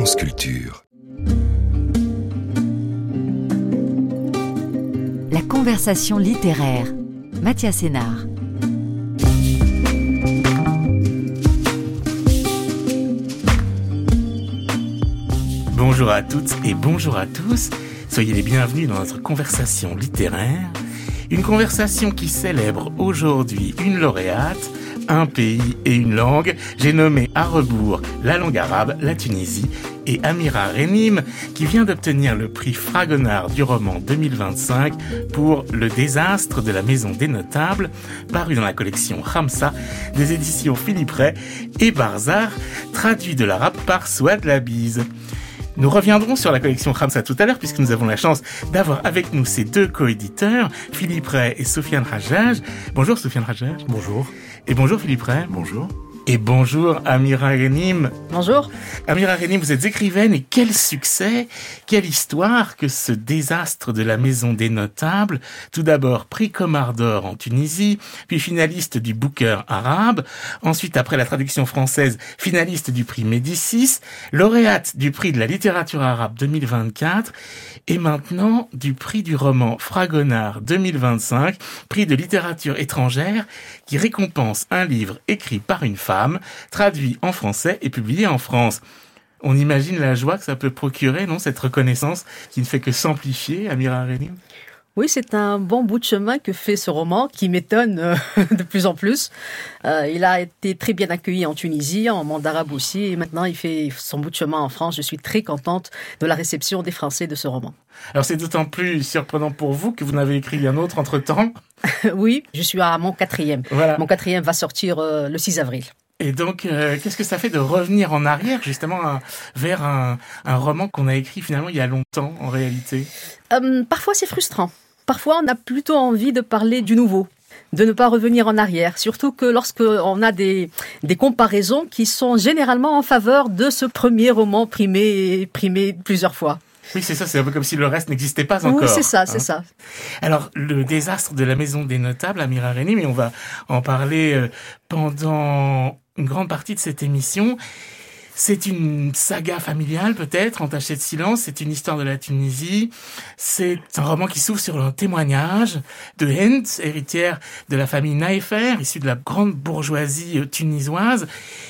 France Culture. La conversation littéraire. Mathias Sénard. Bonjour à toutes et bonjour à tous. Soyez les bienvenus dans notre conversation littéraire. Une conversation qui célèbre aujourd'hui une lauréate, un pays et une langue. J'ai nommé à rebours la langue arabe, la Tunisie, et Amira Ghanim, qui vient d'obtenir le prix Fragonard du roman 2025 pour Le désastre de la maison des notables, paru dans la collection Khamsa des éditions Philippe Ray, et Barzar, traduit de l'arabe par Souad Labiz. Nous reviendrons sur la collection Khamsa tout à l'heure, puisque nous avons la chance d'avoir avec nous ces deux coéditeurs, Philippe Ray et Sofiane Rajaj. Bonjour Sofiane Rajaj. Bonjour. Et bonjour Philippe Ray. Bonjour. Et bonjour Amira Ghanim. Bonjour. Amira Ghanim, vous êtes écrivaine, et quel succès, quelle histoire que ce désastre de la maison des notables. Tout d'abord prix Comar d'or en Tunisie, puis finaliste du Booker arabe, ensuite après la traduction française, finaliste du prix Médicis, lauréate du prix de la littérature arabe 2024, et maintenant du prix du roman Fragonard 2025, prix de littérature étrangère qui récompense un livre écrit par une femme, traduit en français et publié en France. On imagine la joie que ça peut procurer, non, cette reconnaissance qui ne fait que s'amplifier, Amira Ghanim? Oui, c'est un bon bout de chemin que fait ce roman qui m'étonne de plus en plus. Il a été très bien accueilli en Tunisie, en monde arabe aussi, et maintenant il fait son bout de chemin en France. Je suis très contente de la réception des Français de ce roman. Alors c'est d'autant plus surprenant pour vous que vous en avez écrit un autre entre-temps. Oui, je suis à mon 4e. Voilà. Mon 4e va sortir le 6 avril. Et donc, qu'est-ce que ça fait de revenir en arrière, justement, vers un roman qu'on a écrit finalement il y a longtemps, en réalité? Parfois, c'est frustrant. Parfois, on a plutôt envie de parler du nouveau, de ne pas revenir en arrière. Surtout que lorsqu'on a des comparaisons qui sont généralement en faveur de ce premier roman primé plusieurs fois. Oui, c'est ça, c'est un peu comme si le reste n'existait pas encore. Oui, c'est ça, c'est ça. Alors, le désastre de la maison des notables, Amira Ghanim, mais on va en parler pendant une grande partie de cette émission. C'est une saga familiale, peut-être, entachée de silence. C'est une histoire de la Tunisie. C'est un roman qui s'ouvre sur un témoignage de Hind, héritière de la famille Naïfer, issue de la grande bourgeoisie tunisoise.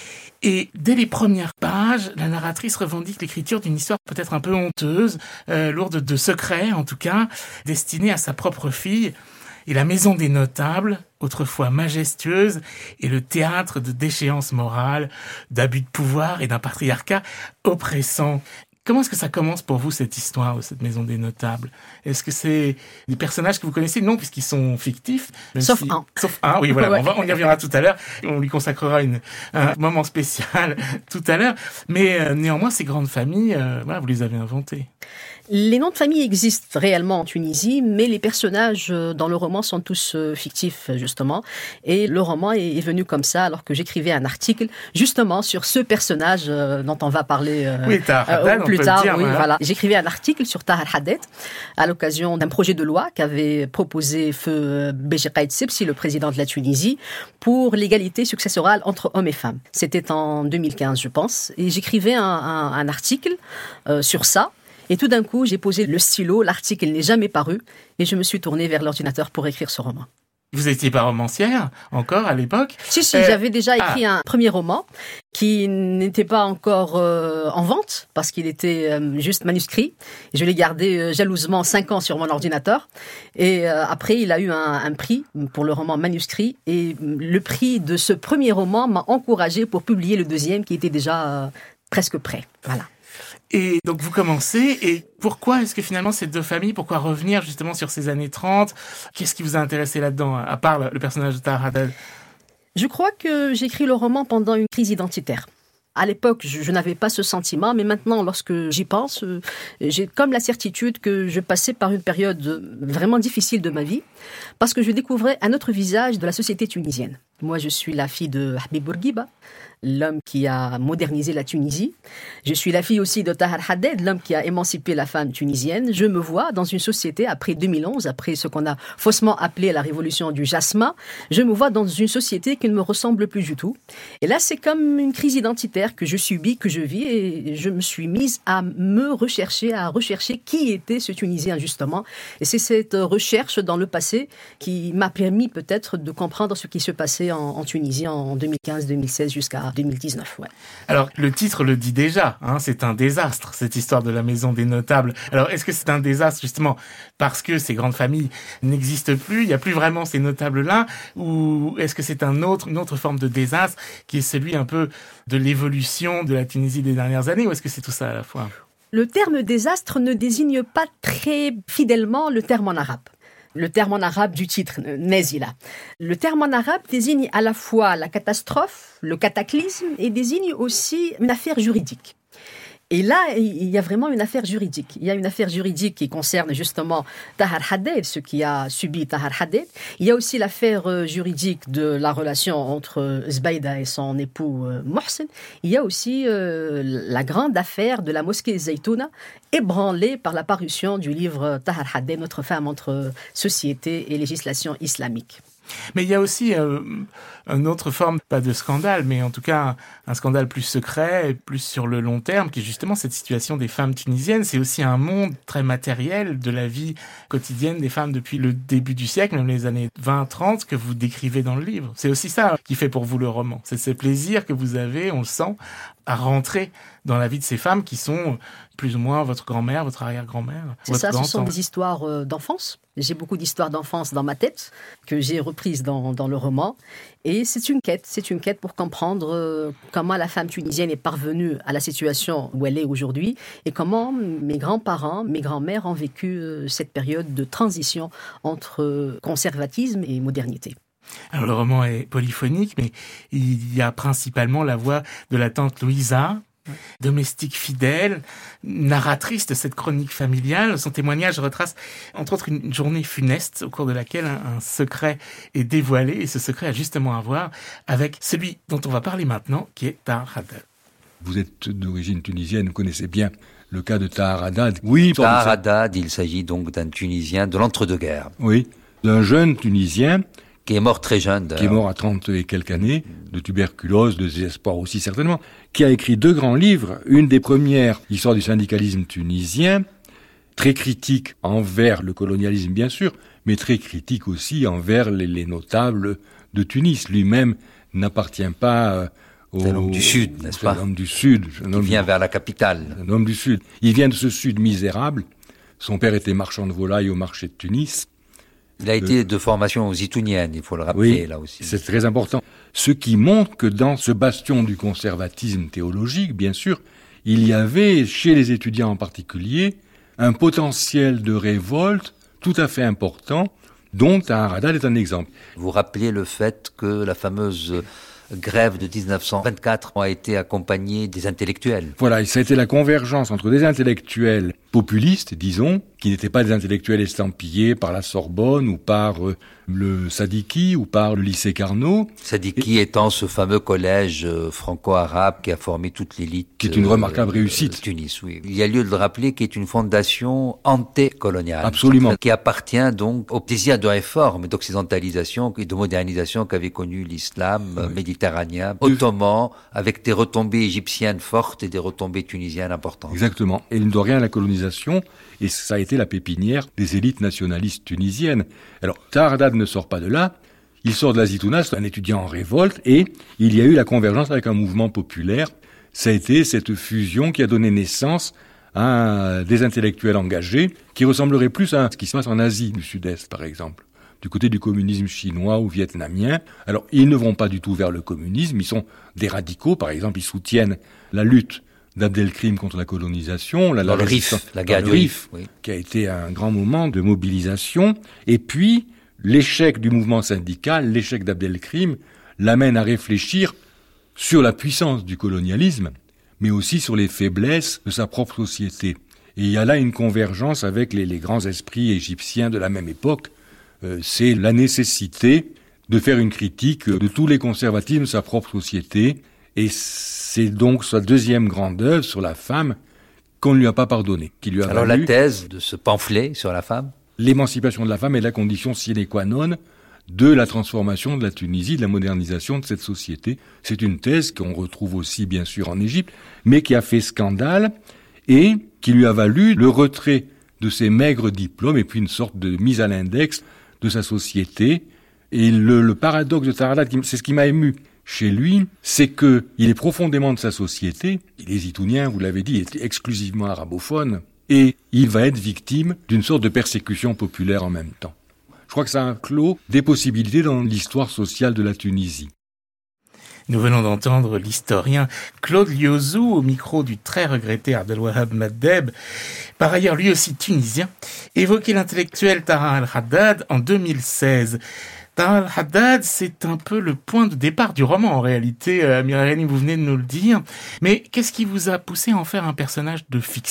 Et dès les premières pages, la narratrice revendique l'écriture d'une histoire peut-être un peu honteuse, lourde de secrets en tout cas, destinée à sa propre fille. Et la maison des notables, autrefois majestueuse, est le théâtre de déchéances morales, d'abus de pouvoir et d'un patriarcat oppressant. Comment est-ce que ça commence pour vous, cette histoire de cette maison des notables? Est-ce que c'est des personnages que vous connaissez? Non, puisqu'ils sont fictifs. Sauf un. Sauf un, oui, voilà. Ouais. On y reviendra tout à l'heure. On lui consacrera un moment spécial tout à l'heure. Mais néanmoins, ces grandes familles, voilà, vous les avez inventées. Les noms de famille existent réellement en Tunisie, mais les personnages dans le roman sont tous fictifs, justement. Et le roman est venu comme ça, alors que j'écrivais un article, justement, sur ce personnage dont on va parler plus tard. Dire, oui, voilà. voilà. J'écrivais un article sur Tahar Hadid, à l'occasion d'un projet de loi qu'avait proposé feu Béji Caïd Sebsi, le président de la Tunisie, pour l'égalité successorale entre hommes et femmes. C'était en 2015, je pense. Et j'écrivais un article sur ça. Et tout d'un coup, j'ai posé le stylo, l'article n'est jamais paru, et je me suis tournée vers l'ordinateur pour écrire ce roman. Vous n'étiez pas romancière encore à l'époque? Si, j'avais déjà écrit un premier roman qui n'était pas encore en vente, parce qu'il était juste manuscrit. Je l'ai gardé jalousement 5 ans sur mon ordinateur. Et après, il a eu un prix pour le roman manuscrit. Et le prix de ce premier roman m'a encouragée pour publier le deuxième, qui était déjà presque prêt. Voilà. Et donc vous commencez, et pourquoi est-ce que finalement ces deux familles, pourquoi revenir justement sur ces années 30? Qu'est-ce qui vous a intéressé là-dedans, à part le personnage de Tahar Hadid? Je crois que j'ai écrit le roman pendant une crise identitaire. À l'époque, je n'avais pas ce sentiment, mais maintenant, lorsque j'y pense, j'ai comme la certitude que je passais par une période vraiment difficile de ma vie, parce que je découvrais un autre visage de la société tunisienne. Moi, je suis la fille de Habib Bourguiba, l'homme qui a modernisé la Tunisie. Je suis la fille aussi de Tahar Haddad, l'homme qui a émancipé la femme tunisienne. Je me vois dans une société après 2011, après ce qu'on a faussement appelé la révolution du jasmin. Je me vois dans une société qui ne me ressemble plus du tout. Et là, c'est comme une crise identitaire que je subis, que je vis, et je me suis mise à rechercher qui était ce Tunisien, justement. Et c'est cette recherche dans le passé qui m'a permis peut-être de comprendre ce qui se passait en Tunisie en 2015-2016 jusqu'à 2019. Ouais. Alors, le titre le dit déjà, c'est un désastre, cette histoire de la maison des notables. Alors, est-ce que c'est un désastre, justement, parce que ces grandes familles n'existent plus, il n'y a plus vraiment ces notables-là, ou est-ce que c'est une autre forme de désastre, qui est celui un peu de l'évolution de la Tunisie des dernières années, ou est-ce que c'est tout ça à la fois ? Le terme désastre ne désigne pas très fidèlement le terme en arabe. Le terme en arabe du titre, Nazila. Le terme en arabe désigne à la fois la catastrophe, le cataclysme, et désigne aussi une affaire juridique. Et là, il y a vraiment une affaire juridique. Il y a une affaire juridique qui concerne justement Tahar Haddad, ce qui a subi Tahar Haddad. Il y a aussi l'affaire juridique de la relation entre Zbaïda et son époux Mohsen. Il y a aussi la grande affaire de la mosquée Zaytouna, ébranlée par la parution du livre Tahar Haddad, Notre femme entre société et législation islamique. Mais il y a aussi une autre forme, pas de scandale, mais en tout cas un scandale plus secret et plus sur le long terme, qui est justement cette situation des femmes tunisiennes. C'est aussi un monde très matériel de la vie quotidienne des femmes depuis le début du siècle, même les années 20-30, que vous décrivez dans le livre. C'est aussi ça qui fait pour vous le roman. C'est ce plaisir que vous avez, on le sent, à rentrer dans la vie de ces femmes qui sont plus ou moins votre grand-mère, votre arrière-grand-mère. C'est ça, ce sont des histoires d'enfance. J'ai beaucoup d'histoires d'enfance dans ma tête que j'ai reprises dans le roman. Et c'est une quête pour comprendre comment la femme tunisienne est parvenue à la situation où elle est aujourd'hui et comment mes grands-parents, mes grands-mères ont vécu cette période de transition entre conservatisme et modernité. Alors le roman est polyphonique, mais il y a principalement la voix de la tante Louisa, domestique fidèle, narratrice de cette chronique familiale. Son témoignage retrace entre autres une journée funeste au cours de laquelle un secret est dévoilé, et ce secret a justement à voir avec celui dont on va parler maintenant, qui est Tahar Haddad. Vous êtes d'origine tunisienne, vous connaissez bien le cas de Tahar Haddad. Oui, Tahar Haddad, il s'agit donc d'un Tunisien de l'entre-deux-guerres. Oui, d'un jeune Tunisien qui est mort très jeune, d'ailleurs. Qui est mort à 30 et quelques années, de tuberculose, de désespoir aussi certainement, qui a écrit 2 grands livres. Une des premières, l'histoire du syndicalisme tunisien, très critique envers le colonialisme bien sûr, mais très critique aussi envers les notables de Tunis. Lui-même n'appartient pas C'est un homme du Sud, n'est-ce pas ? Un homme du Sud. Il vient vers la capitale. Un homme du Sud. Il vient de ce Sud misérable. Son père était marchand de volailles au marché de Tunis. Il a été de formation zitounienne, il faut le rappeler, oui, là aussi. C'est très important. Ce qui montre que dans ce bastion du conservatisme théologique, bien sûr, il y avait, chez les étudiants en particulier, un potentiel de révolte tout à fait important, dont Tahar Haddad est un exemple. Vous rappelez le fait que la fameuse grève de 1924 a été accompagnée des intellectuels. Voilà, ça a été la convergence entre des intellectuels populistes, disons, qui n'étaient pas des intellectuels estampillés par la Sorbonne ou par le Sadiki ou par le lycée Carnot. Sadiki étant ce fameux collège franco-arabe qui a formé toute l'élite. Qui est une remarquable réussite. Tunis, oui. Il y a lieu de le rappeler, qui est une fondation antécoloniale. Absolument. Qui appartient donc au désir de réforme, d'occidentalisation et de modernisation qu'avait connu l'islam méditerranéen, ottoman, avec des retombées égyptiennes fortes et des retombées tunisiennes importantes. Exactement. Et il ne doit rien à la colonisation, et ça a été la pépinière des élites nationalistes tunisiennes. Alors, Tahar Haddad ne sort pas de là, il sort de la Zitouna, c'est un étudiant en révolte, et il y a eu la convergence avec un mouvement populaire. Ça a été cette fusion qui a donné naissance à des intellectuels engagés, qui ressembleraient plus à ce qui se passe en Asie du Sud-Est, par exemple, du côté du communisme chinois ou vietnamien. Alors, ils ne vont pas du tout vers le communisme, ils sont des radicaux, par exemple, ils soutiennent la lutte d'Abdelkrim contre la colonisation, la guerre du Rif, oui. Qui a été un grand moment de mobilisation. Et puis, l'échec du mouvement syndical, l'échec d'Abdelkrim, l'amène à réfléchir sur la puissance du colonialisme, mais aussi sur les faiblesses de sa propre société. Et il y a là une convergence avec les grands esprits égyptiens de la même époque. C'est la nécessité de faire une critique de tous les conservatismes de sa propre société. Et c'est donc sa deuxième grande œuvre sur la femme qu'on ne lui a pas pardonné. Qui lui a Alors valu la thèse de ce pamphlet sur la femme? L'émancipation de la femme est la condition sine qua non de la transformation de la Tunisie, de la modernisation de cette société. C'est une thèse qu'on retrouve aussi bien sûr en Égypte, mais qui a fait scandale et qui lui a valu le retrait de ses maigres diplômes et puis une sorte de mise à l'index de sa société. Et le paradoxe de Tahar Haddad, c'est ce qui m'a ému chez lui, c'est que il est profondément de sa société. Il est zitounien, vous l'avez dit, il est exclusivement arabophone, et il va être victime d'une sorte de persécution populaire en même temps. Je crois que ça clôt des possibilités dans l'histoire sociale de la Tunisie. Nous venons d'entendre l'historien Claude Liozou au micro du très regretté Abdelwahab Maddeb, par ailleurs lui aussi tunisien, évoquer l'intellectuel Tahar Haddad en 2016. Tahar Haddad, c'est un peu le point de départ du roman en réalité, Amira Ghanim, vous venez de nous le dire. Mais qu'est-ce qui vous a poussé à en faire un personnage de fiction ?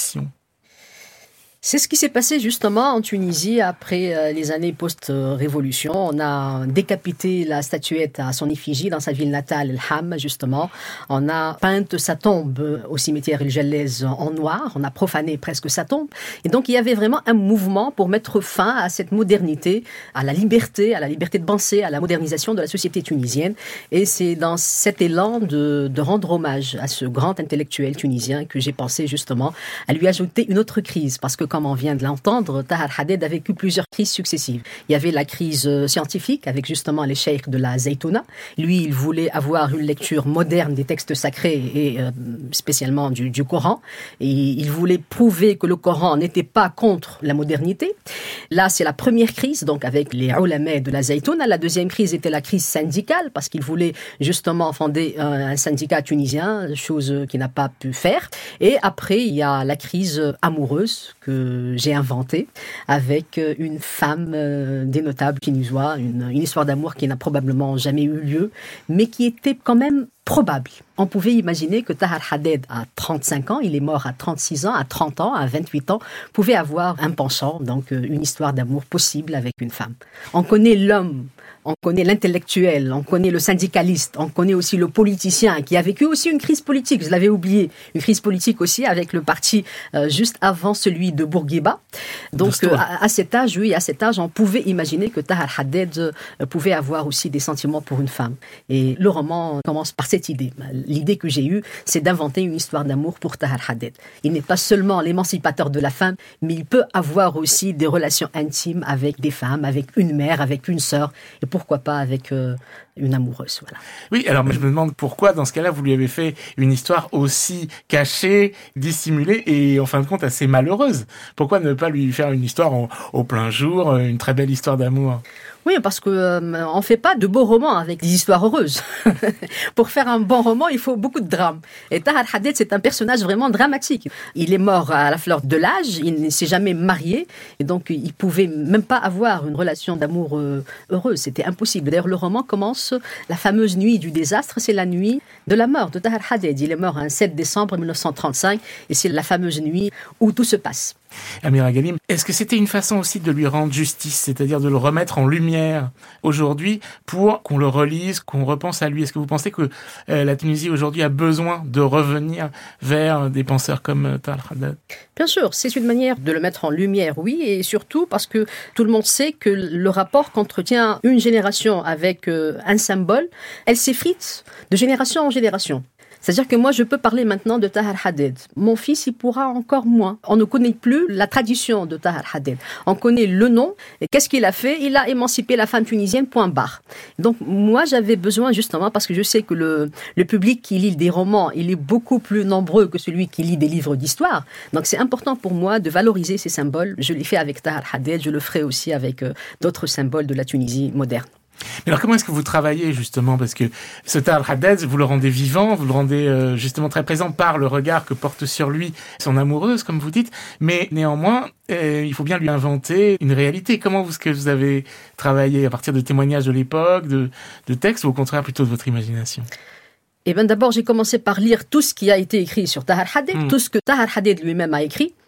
C'est ce qui s'est passé justement en Tunisie après les années post-révolution. On a décapité la statuette à son effigie dans sa ville natale, El Ham, justement. On a peint sa tombe au cimetière El Jalaise en noir. On a profané presque sa tombe. Et donc, il y avait vraiment un mouvement pour mettre fin à cette modernité, à la liberté de penser, à la modernisation de la société tunisienne. Et c'est dans cet élan de rendre hommage à ce grand intellectuel tunisien que j'ai pensé justement à lui ajouter une autre crise. Parce que comme on vient de l'entendre, Tahar Haddad a vécu plusieurs crises successives. Il y avait la crise scientifique avec justement les cheikh de la Zaytouna. Lui, il voulait avoir une lecture moderne des textes sacrés et spécialement du Coran. Et il voulait prouver que le Coran n'était pas contre la modernité. Là, c'est la première crise, donc avec les ulama de la Zaytouna. La deuxième crise était la crise syndicale parce qu'il voulait justement fonder un syndicat tunisien, chose qu'il n'a pas pu faire. Et après, il y a la crise amoureuse que j'ai inventée avec une femme des notables tunisois, une histoire d'amour qui n'a probablement jamais eu lieu, mais qui était quand même probable. On pouvait imaginer que Tahar Haddad, à 35 ans, il est mort à 36 ans, à 30 ans, à 28 ans, pouvait avoir un penchant, donc une histoire d'amour possible avec une femme. On connaît l'homme, on connaît l'intellectuel, on connaît le syndicaliste, on connaît aussi le politicien qui a vécu aussi une crise politique, je l'avais oublié, une crise politique aussi avec le parti juste avant celui de Bourguiba. Donc à cet âge, on pouvait imaginer que Tahar Haddad pouvait avoir aussi des sentiments pour une femme. Et le roman commence par cette idée. L'idée que j'ai eue, c'est d'inventer une histoire d'amour pour Tahar Haddad. Il n'est pas seulement l'émancipateur de la femme, mais il peut avoir aussi des relations intimes avec des femmes, avec une mère, avec une sœur, et pourquoi pas avec une amoureuse. Voilà. Oui, alors je me demande pourquoi, dans ce cas-là, vous lui avez fait une histoire aussi cachée, dissimulée et en fin de compte assez malheureuse. Pourquoi ne pas lui faire une histoire au plein jour, une très belle histoire d'amour ? Oui, parce que on fait pas de beaux romans avec des histoires heureuses. Pour faire un bon roman, il faut beaucoup de drame. Et Tahar Haddad, c'est un personnage vraiment dramatique. Il est mort à la fleur de l'âge, il ne s'est jamais marié, et donc il pouvait même pas avoir une relation d'amour heureuse. C'était impossible. D'ailleurs, le roman commence la fameuse nuit du désastre, c'est la nuit de la mort de Tahar Haddad. Il est mort un 7 décembre 1935, et c'est la fameuse nuit où tout se passe. Amira Ghanim, est-ce que c'était une façon aussi de lui rendre justice, c'est-à-dire de le remettre en lumière aujourd'hui pour qu'on le relise, qu'on repense à lui ? Est-ce que vous pensez que la Tunisie aujourd'hui a besoin de revenir vers des penseurs comme Tahar Haddad ? Bien sûr, c'est une manière de le mettre en lumière, oui, et surtout parce que tout le monde sait que le rapport qu'entretient une génération avec un symbole, elle s'effrite de génération en génération. C'est-à-dire que moi, je peux parler maintenant de Tahar Haddad. Mon fils, il pourra encore moins. On ne connaît plus la tradition de Tahar Haddad. On connaît le nom. Et qu'est-ce qu'il a fait ? Il a émancipé la femme tunisienne, point barre. Donc, moi, j'avais besoin, justement, parce que je sais que le public qui lit des romans, il est beaucoup plus nombreux que celui qui lit des livres d'histoire. Donc, c'est important pour moi de valoriser ces symboles. Je l'ai fait avec Tahar Haddad. Je le ferai aussi avec d'autres symboles de la Tunisie moderne. Mais alors comment est-ce que vous travaillez justement ? Parce que ce Tahar Haddad, vous le rendez vivant, vous le rendez justement très présent par le regard que porte sur lui son amoureuse, comme vous dites, mais néanmoins, il faut bien lui inventer une réalité. Comment est-ce que vous avez travaillé ? À partir de témoignages de l'époque, de textes, ou au contraire plutôt de votre imagination ? Eh bien d'abord, j'ai commencé par lire tout ce qui a été écrit sur Tahar Haddad, tout ce que Tahar Haddad lui-même a écrit.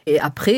Et après,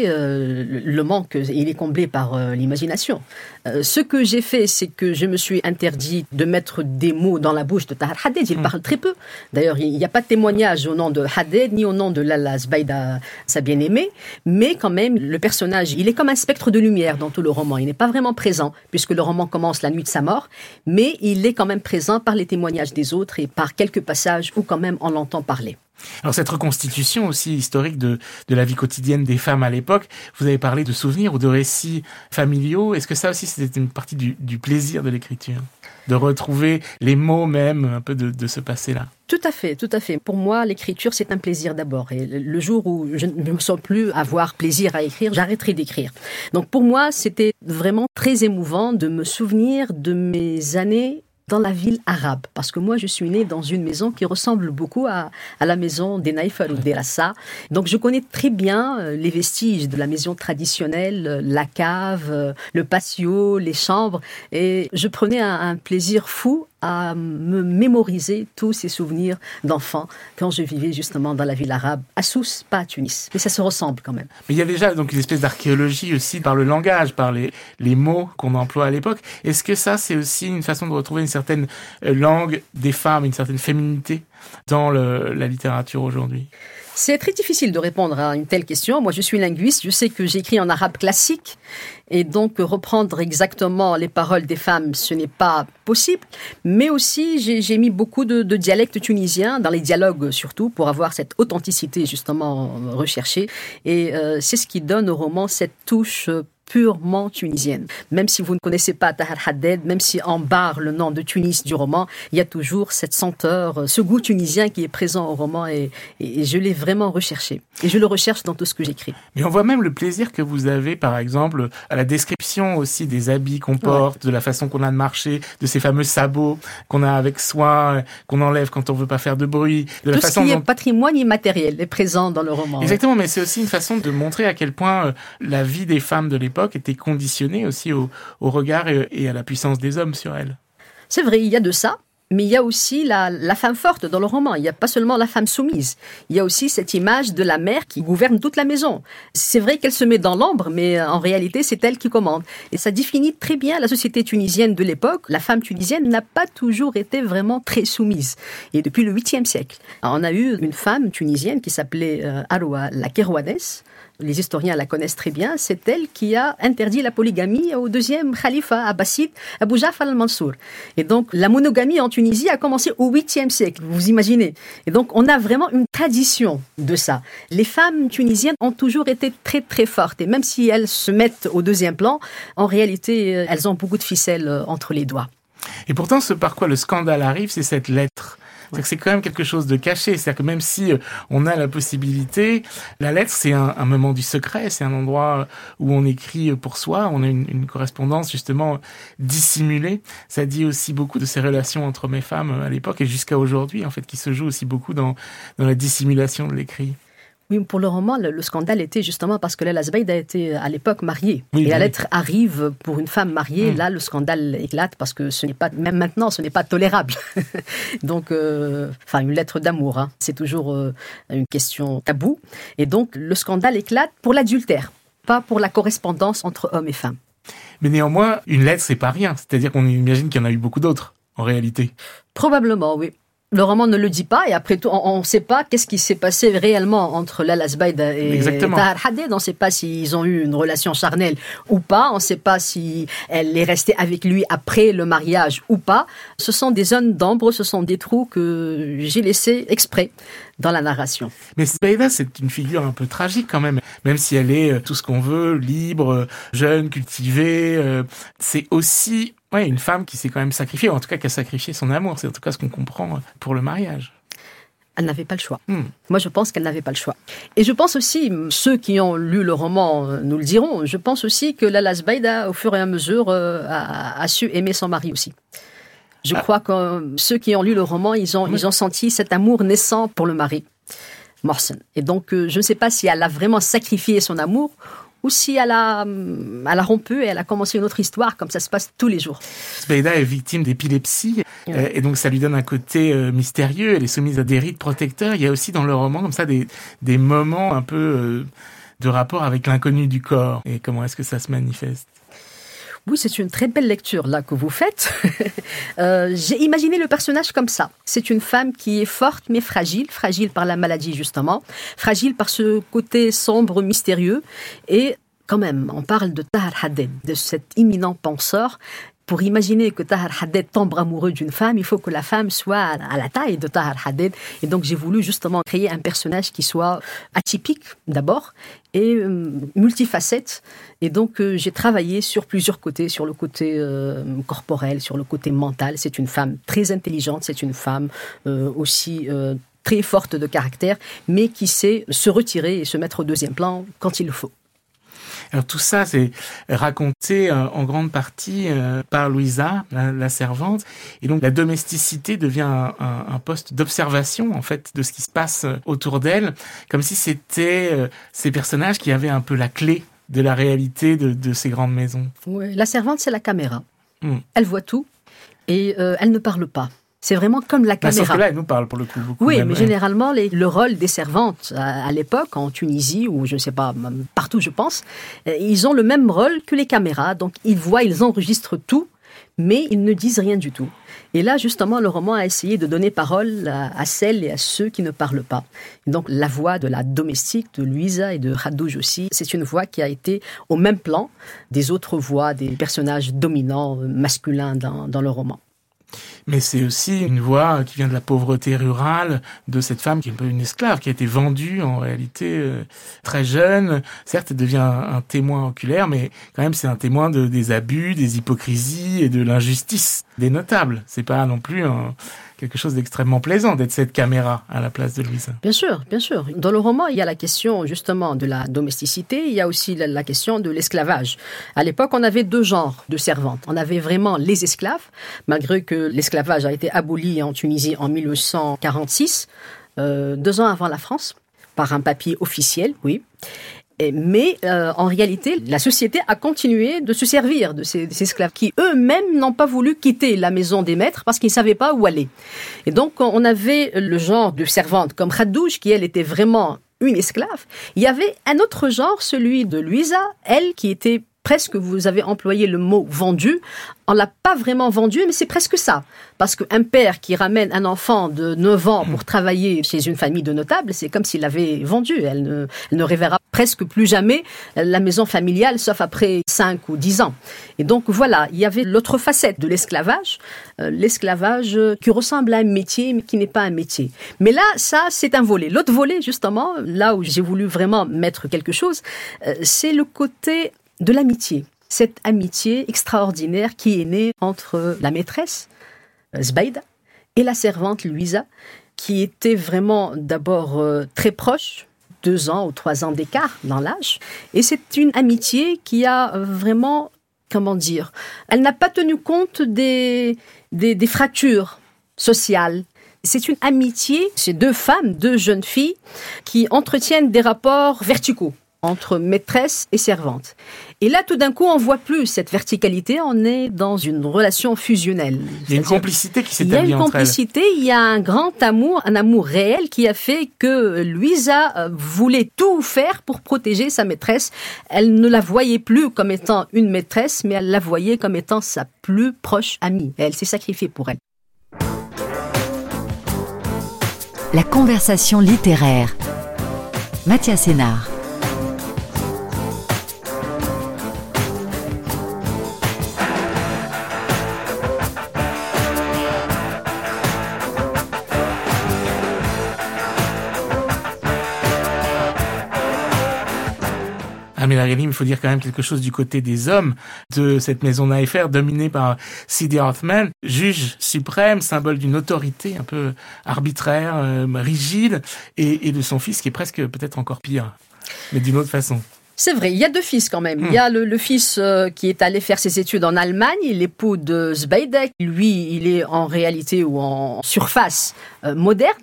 le manque, il est comblé par l'imagination. Ce que j'ai fait, c'est que je me suis interdit de mettre des mots dans la bouche de Tahar Haddad. Il parle très peu. D'ailleurs, il n'y a pas de témoignage au nom de Haddad, ni au nom de Lalla Zbaïda, sa bien-aimée. Mais quand même, le personnage, il est comme un spectre de lumière dans tout le roman. Il n'est pas vraiment présent, puisque le roman commence la nuit de sa mort. Mais il est quand même présent par les témoignages des autres et par quelques passages où quand même on l'entend parler. Alors cette reconstitution aussi historique de la vie quotidienne des femmes à l'époque, vous avez parlé de souvenirs ou de récits familiaux. Est-ce que ça aussi c'était une partie du plaisir de l'écriture, de retrouver les mots même un peu de ce passé-là? Tout à fait, tout à fait. Pour moi, l'écriture, c'est un plaisir d'abord. Et le jour où je ne me sens plus avoir plaisir à écrire, j'arrêterai d'écrire. Donc pour moi, c'était vraiment très émouvant de me souvenir de mes années dans la ville arabe, parce que moi je suis née dans une maison qui ressemble beaucoup à la maison des Naïfal ou des Rassa. Donc je connais très bien les vestiges de la maison traditionnelle, la cave, le patio, les chambres, et je prenais un plaisir fou à me mémoriser tous ces souvenirs d'enfants quand je vivais justement dans la ville arabe, à Sousse, pas à Tunis. Mais ça se ressemble quand même. Mais il y a déjà donc une espèce d'archéologie aussi par le langage, par les mots qu'on emploie à l'époque. Est-ce que ça, c'est aussi une façon de retrouver une certaine langue des femmes, une certaine féminité dans la littérature aujourd'hui? C'est très difficile de répondre à une telle question. Moi, je suis linguiste, je sais que j'écris en arabe classique, et donc reprendre exactement les paroles des femmes, ce n'est pas possible. Mais aussi, j'ai mis beaucoup de dialectes tunisiens, dans les dialogues surtout, pour avoir cette authenticité justement recherchée. Et c'est ce qui donne au roman cette touche purement tunisienne. Même si vous ne connaissez pas Tahar Haddad, même si on barre le nom de Tunis du roman, il y a toujours cette senteur, ce goût tunisien qui est présent au roman, et je l'ai vraiment recherché. Et je le recherche dans tout ce que j'écris. Mais on voit même le plaisir que vous avez, par exemple, à la description aussi des habits qu'on porte, de la façon qu'on a de marcher, de ces fameux sabots qu'on a avec soin, qu'on enlève quand on veut pas faire de bruit. De la tout façon ce qui dont... est patrimoine immatériel est présent dans le roman. Exactement, mais c'est aussi une façon de montrer à quel point la vie des femmes de l'époque était conditionnée aussi au regard et à la puissance des hommes sur elles. C'est vrai, il y a de ça. Mais il y a aussi la femme forte dans le roman. Il n'y a pas seulement la femme soumise. Il y a aussi cette image de la mère qui gouverne toute la maison. C'est vrai qu'elle se met dans l'ombre, mais en réalité, c'est elle qui commande. Et ça définit très bien la société tunisienne de l'époque. La femme tunisienne n'a pas toujours été vraiment très soumise. Et depuis le 8e siècle, on a eu une femme tunisienne qui s'appelait Arwa la Kerouanès. Les historiens la connaissent très bien. C'est elle qui a interdit la polygamie au deuxième khalifa abbasside, Abou Ja'far al-Mansour. Et donc, la monogamie en Tunisie a commencé au 8e siècle, vous imaginez. Et donc, on a vraiment une tradition de ça. Les femmes tunisiennes ont toujours été très, très fortes. Et même si elles se mettent au deuxième plan, en réalité, elles ont beaucoup de ficelles entre les doigts. Et pourtant, ce par quoi le scandale arrive, c'est cette lettre. C'est-à-dire que c'est quand même quelque chose de caché. C'est-à-dire que même si on a la possibilité, la lettre, c'est un moment du secret. C'est un endroit où on écrit pour soi. On a une correspondance justement dissimulée. Ça dit aussi beaucoup de ces relations entre hommes et femmes à l'époque et jusqu'à aujourd'hui, en fait, qui se joue aussi beaucoup dans la dissimulation de l'écrit. Oui, pour le roman, le scandale était justement parce que Lalla Zbaïda était à l'époque mariée. Oui, et la lettre arrive pour une femme mariée. Là, le scandale éclate parce que ce n'est pas, même maintenant, ce n'est pas tolérable. Donc, une lettre d'amour, hein. C'est toujours une question taboue. Et donc, le scandale éclate pour l'adultère, pas pour la correspondance entre hommes et femmes. Mais néanmoins, une lettre, c'est pas rien. C'est-à-dire qu'on imagine qu'il y en a eu beaucoup d'autres, en réalité. Probablement, oui. Le roman ne le dit pas, et après tout, on ne sait pas qu'est-ce qui s'est passé réellement entre Lalla Zbaïda et Tahar Haddad. On ne sait pas s'ils ont eu une relation charnelle ou pas. On ne sait pas si elle est restée avec lui après le mariage ou pas. Ce sont des zones d'ombre, ce sont des trous que j'ai laissés exprès dans la narration. Mais Zbaïda, c'est une figure un peu tragique quand même. Même si elle est tout ce qu'on veut, libre, jeune, cultivée, c'est aussi... Ouais, une femme qui s'est quand même sacrifiée, ou en tout cas qui a sacrifié son amour. C'est en tout cas ce qu'on comprend pour le mariage. Elle n'avait pas le choix. Moi, je pense qu'elle n'avait pas le choix. Et je pense aussi, ceux qui ont lu le roman nous le diront, je pense aussi que Lalla Zbaïda, au fur et à mesure, a su aimer son mari aussi. Je crois que ceux qui ont lu le roman, ils ont senti cet amour naissant pour le mari, Mohsen. Et donc, je ne sais pas si elle a vraiment sacrifié son amour, ou si elle a rompu et elle a commencé une autre histoire, comme ça se passe tous les jours. Zbaïda est victime d'épilepsie, et donc ça lui donne un côté mystérieux. Elle est soumise à des rites protecteurs. Il y a aussi dans le roman comme ça des moments un peu de rapport avec l'inconnu du corps. Et comment est-ce que ça se manifeste ? Oui, c'est une très belle lecture là que vous faites. J'ai imaginé le personnage comme ça. C'est une femme qui est forte mais fragile, fragile par la maladie justement, fragile par ce côté sombre, mystérieux. Et quand même, on parle de Tahar Haddad, de cet éminent penseur. Pour imaginer que Tahar Haddad tombe amoureux d'une femme, il faut que la femme soit à la taille de Tahar Haddad. Et donc, j'ai voulu justement créer un personnage qui soit atypique, d'abord, et multifacette. Et donc, j'ai travaillé sur plusieurs côtés, sur le côté corporel, sur le côté mental. C'est une femme très intelligente, c'est une femme aussi très forte de caractère, mais qui sait se retirer et se mettre au deuxième plan quand il le faut. Alors tout ça, c'est raconté en grande partie par Louisa, la servante. Et donc la domesticité devient un poste d'observation, en fait, de ce qui se passe autour d'elle, comme si c'était ces personnages qui avaient un peu la clé de la réalité de ces grandes maisons. Ouais, la servante, c'est la caméra. Elle voit tout et elle ne parle pas. C'est vraiment comme la caméra. Sauf que là, elle nous parle pour le coup beaucoup. Oui, même. mais généralement, le rôle des servantes à l'époque, en Tunisie, ou je ne sais pas, partout je pense, ils ont le même rôle que les caméras. Donc, ils voient, ils enregistrent tout, mais ils ne disent rien du tout. Et là, justement, le roman a essayé de donner parole à celles et à ceux qui ne parlent pas. Et donc, la voix de la domestique, de Louisa et de Haddouj aussi, c'est une voix qui a été au même plan des autres voix, des personnages dominants masculins dans le roman. Mais c'est aussi une voix qui vient de la pauvreté rurale, de cette femme qui est un peu une esclave, qui a été vendue en réalité très jeune. Certes, elle devient un témoin oculaire, mais quand même c'est un témoin des abus, des hypocrisies et de l'injustice des notables. C'est pas non plus quelque chose d'extrêmement plaisant d'être cette caméra à la place de Louisa. Bien sûr, bien sûr. Dans le roman, il y a la question justement de la domesticité, il y a aussi la question de l'esclavage. À l'époque, on avait deux genres de servantes. On avait vraiment les esclaves, malgré que l'esclavage a été aboli en Tunisie en 1946, 2 ans avant la France, par un papier officiel, oui. Mais en réalité, la société a continué de se servir de ces esclaves qui eux-mêmes n'ont pas voulu quitter la maison des maîtres parce qu'ils ne savaient pas où aller. Et donc, on avait le genre de servante comme Haddouj, qui elle était vraiment une esclave. Il y avait un autre genre, celui de Louisa, elle qui était presque, vous avez employé le mot vendue. On l'a pas vraiment vendue, mais c'est presque ça. Parce qu'un père qui ramène un enfant de 9 ans pour travailler chez une famille de notables, c'est comme s'il l'avait vendu. Elle ne reverra presque plus jamais la maison familiale, sauf après 5 ou 10 ans. Et donc voilà, il y avait l'autre facette de l'esclavage qui ressemble à un métier, mais qui n'est pas un métier. Mais là, ça, c'est un volet. L'autre volet, justement, là où j'ai voulu vraiment mettre quelque chose, c'est le côté de l'amitié. Cette amitié extraordinaire qui est née entre la maîtresse, Zbaïda, et la servante, Louisa, qui était vraiment d'abord très proche, 2 ans ou 3 ans d'écart dans l'âge. Et c'est une amitié qui a vraiment, comment dire, elle n'a pas tenu compte des fractures sociales. C'est une amitié, c'est 2 femmes, 2 jeunes filles, qui entretiennent des rapports verticaux entre maîtresse et servante. Et là, tout d'un coup, on voit plus cette verticalité, on est dans une relation fusionnelle. Il y a une complicité qui s'établit entre elles. Il y a une complicité, il y a un grand amour, un amour réel qui a fait que Louisa voulait tout faire pour protéger sa maîtresse. Elle ne la voyait plus comme étant une maîtresse, mais elle la voyait comme étant sa plus proche amie. Et elle s'est sacrifiée pour elle. La conversation littéraire. Mathias Sénard. Amir Ghanim, il faut dire quand même quelque chose du côté des hommes de cette maison Naïfer, dominée par Sidi Othman, juge suprême, symbole d'une autorité un peu arbitraire, rigide, et de son fils qui est presque peut-être encore pire, mais d'une autre façon. C'est vrai, il y a 2 fils quand même. Il y a le fils qui est allé faire ses études en Allemagne, l'époux de Zbaïda. Lui, il est en réalité ou en surface moderne,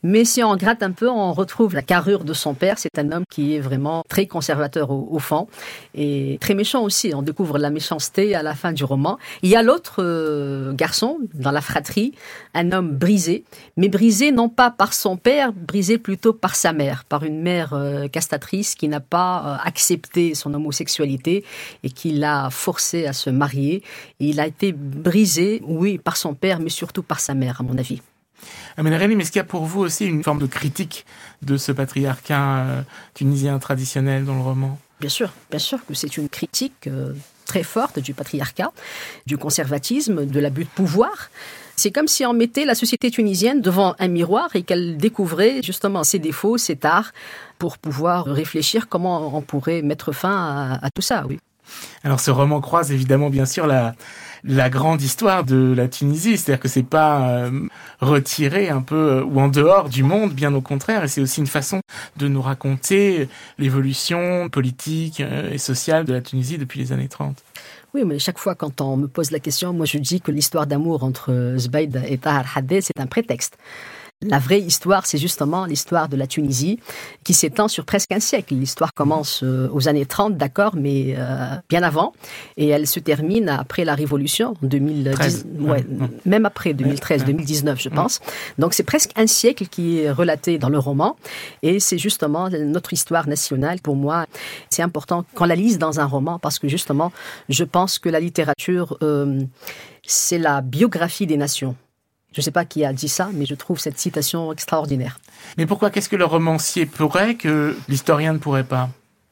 Mais si on gratte un peu, on retrouve la carrure de son père. C'est un homme qui est vraiment très conservateur au fond et très méchant aussi. On découvre la méchanceté à la fin du roman. Il y a l'autre garçon dans la fratrie, un homme brisé, mais brisé non pas par son père, brisé plutôt par sa mère, par une mère castratrice qui n'a pas accepté son homosexualité et qui l'a forcé à se marier. Et il a été brisé, oui, par son père, mais surtout par sa mère, à mon avis. Amina Ghanim, est-ce qu'il y a pour vous aussi une forme de critique de ce patriarcat tunisien traditionnel dans le roman ? Bien sûr que c'est une critique très forte du patriarcat, du conservatisme, de l'abus de pouvoir. C'est comme si on mettait la société tunisienne devant un miroir et qu'elle découvrait justement ses défauts, ses tares, pour pouvoir réfléchir comment on pourrait mettre fin à tout ça, oui. Alors ce roman croise évidemment bien sûr la grande histoire de la Tunisie, c'est-à-dire que c'est pas retiré un peu ou en dehors du monde, bien au contraire, et c'est aussi une façon de nous raconter l'évolution politique et sociale de la Tunisie depuis les années 30. Oui, mais chaque fois quand on me pose la question, moi je dis que l'histoire d'amour entre Zubaida et Tahar Haddad, c'est un prétexte. La vraie histoire, c'est justement l'histoire de la Tunisie qui s'étend sur presque un siècle. L'histoire commence aux années 30, d'accord, mais bien avant. Et elle se termine après la Révolution, en 2010, même après 2013, 2019, je pense. Donc c'est presque un siècle qui est relaté dans le roman. Et c'est justement notre histoire nationale. Pour moi, c'est important qu'on la lise dans un roman parce que justement, je pense que la littérature, c'est la biographie des nations. Je ne sais pas qui a dit ça, mais je trouve cette citation extraordinaire. Mais pourquoi ? Qu'est-ce que le romancier pourrait que l'historien ne pourrait pas ?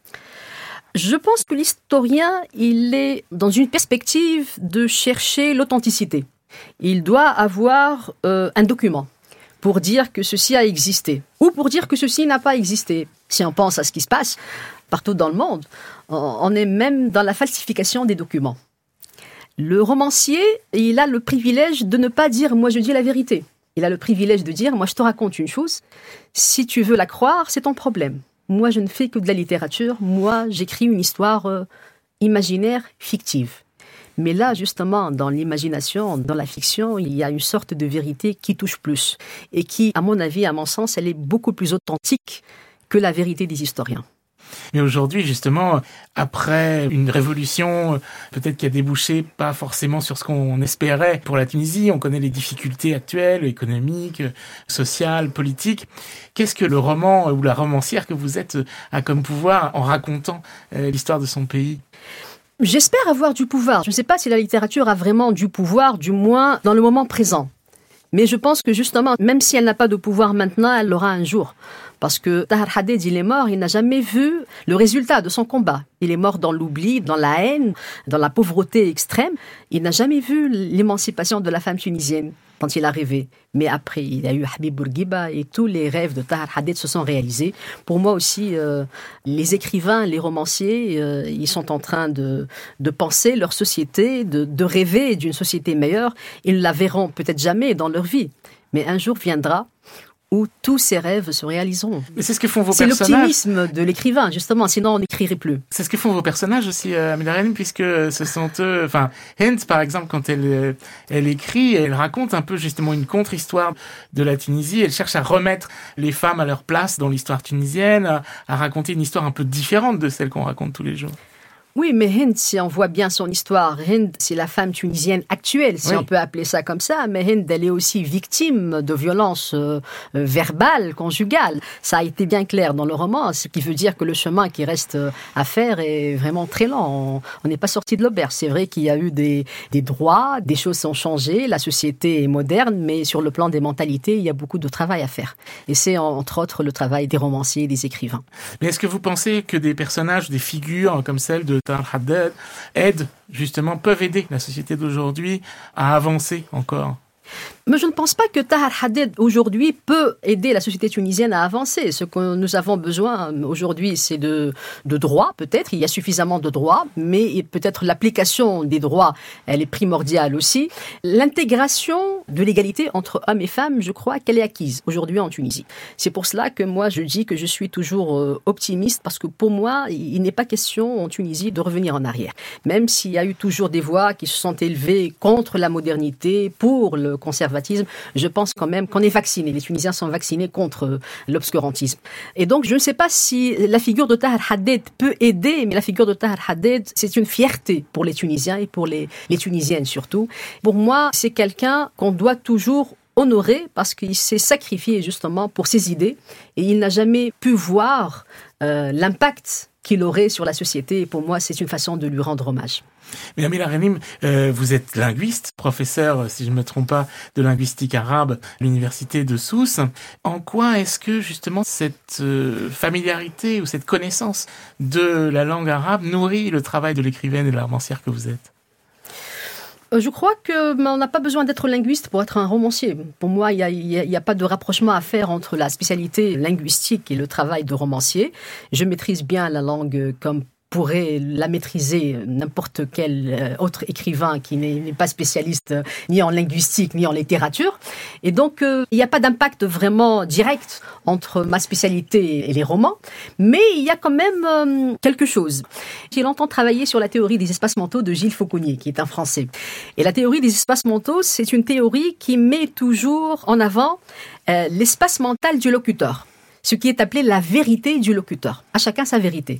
Je pense que l'historien, il est dans une perspective de chercher l'authenticité. Il doit avoir un document pour dire que ceci a existé ou pour dire que ceci n'a pas existé. Si on pense à ce qui se passe partout dans le monde, on est même dans la falsification des documents. Le romancier, il a le privilège de ne pas dire « moi je dis la vérité ». Il a le privilège de dire « moi je te raconte une chose, si tu veux la croire, c'est ton problème. Moi je ne fais que de la littérature, moi j'écris une histoire imaginaire, fictive ». Mais là, justement, dans l'imagination, dans la fiction, il y a une sorte de vérité qui touche plus et qui, à mon avis, à mon sens, elle est beaucoup plus authentique que la vérité des historiens. Mais aujourd'hui, justement, après une révolution, peut-être qui a débouché pas forcément sur ce qu'on espérait pour la Tunisie, on connaît les difficultés actuelles, économiques, sociales, politiques. Qu'est-ce que le roman ou la romancière que vous êtes a comme pouvoir en racontant l'histoire de son pays ? J'espère avoir du pouvoir. Je ne sais pas si la littérature a vraiment du pouvoir, du moins dans le moment présent. Mais je pense que justement, même si elle n'a pas de pouvoir maintenant, elle l'aura un jour. Parce que Tahar Haddad, il est mort, il n'a jamais vu le résultat de son combat. Il est mort dans l'oubli, dans la haine, dans la pauvreté extrême. Il n'a jamais vu l'émancipation de la femme tunisienne dont il a rêvé. Mais après, il y a eu Habib Bourguiba et tous les rêves de Tahar Haddad se sont réalisés. Pour moi aussi, les écrivains, les romanciers, ils sont en train de penser leur société, de rêver d'une société meilleure. Ils ne la verront peut-être jamais dans leur vie. Mais un jour viendra où tous ces rêves se réaliseront. Mais c'est ce que font vos personnages. C'est l'optimisme de l'écrivain, justement, sinon on n'écrirait plus. C'est ce que font vos personnages aussi, Amina Ghanim, puisque ce sont eux... Enfin, Hind, par exemple, quand elle écrit, elle raconte un peu justement une contre-histoire de la Tunisie. Elle cherche à remettre les femmes à leur place dans l'histoire tunisienne, à raconter une histoire un peu différente de celle qu'on raconte tous les jours. Oui, mais Hind, si on voit bien son histoire, Hind, c'est la femme tunisienne actuelle, si on peut appeler ça comme ça, mais Hind, elle est aussi victime de violences verbales, conjugales. Ça a été bien clair dans le roman, ce qui veut dire que le chemin qui reste à faire est vraiment très lent. On n'est pas sorti de l'auberge. C'est vrai qu'il y a eu des droits, des choses ont changé, la société est moderne, mais sur le plan des mentalités, il y a beaucoup de travail à faire. Et c'est entre autres le travail des romanciers et des écrivains. Mais est-ce que vous pensez que des personnages, des figures comme celle de Tahar Haddad peuvent aider la société d'aujourd'hui à avancer encore? Mais je ne pense pas que Tahar Haddad aujourd'hui peut aider la société tunisienne à avancer. Ce que nous avons besoin aujourd'hui, c'est de droits, peut-être. Il y a suffisamment de droits, mais peut-être l'application des droits, elle est primordiale aussi. L'intégration de l'égalité entre hommes et femmes, je crois qu'elle est acquise aujourd'hui en Tunisie. C'est pour cela que moi, je dis que je suis toujours optimiste, parce que pour moi, il n'est pas question en Tunisie de revenir en arrière. Même s'il y a eu toujours des voix qui se sont élevées contre la modernité, pour le conservatisme, je pense quand même qu'on est vaccinés. Les Tunisiens sont vaccinés contre l'obscurantisme. Et donc, je ne sais pas si la figure de Tahar Haddad peut aider, mais la figure de Tahar Haddad, c'est une fierté pour les Tunisiens et pour les Tunisiennes surtout. Pour moi, c'est quelqu'un qu'on doit toujours honoré parce qu'il s'est sacrifié justement pour ses idées et il n'a jamais pu voir l'impact qu'il aurait sur la société. Et pour moi, c'est une façon de lui rendre hommage. Mais Amira Ghanim, vous êtes linguiste, professeur, si je ne me trompe pas, de linguistique arabe à l'université de Sousse. En quoi est-ce que justement cette familiarité ou cette connaissance de la langue arabe nourrit le travail de l'écrivaine et de la romancière que vous êtes ? Je crois qu'on n'a pas besoin d'être linguiste pour être un romancier. Pour moi, il y a pas de rapprochement à faire entre la spécialité linguistique et le travail de romancier. Je maîtrise bien la langue comme pourrait la maîtriser n'importe quel autre écrivain qui n'est pas spécialiste ni en linguistique ni en littérature. Et donc, il n'y a pas d'impact vraiment direct entre ma spécialité et les romans, mais il y a quand même quelque chose. J'ai longtemps travaillé sur la théorie des espaces mentaux de Gilles Fauconnier, qui est un Français. Et la théorie des espaces mentaux, c'est une théorie qui met toujours en avant l'espace mental du locuteur, ce qui est appelé la vérité du locuteur. À chacun sa vérité.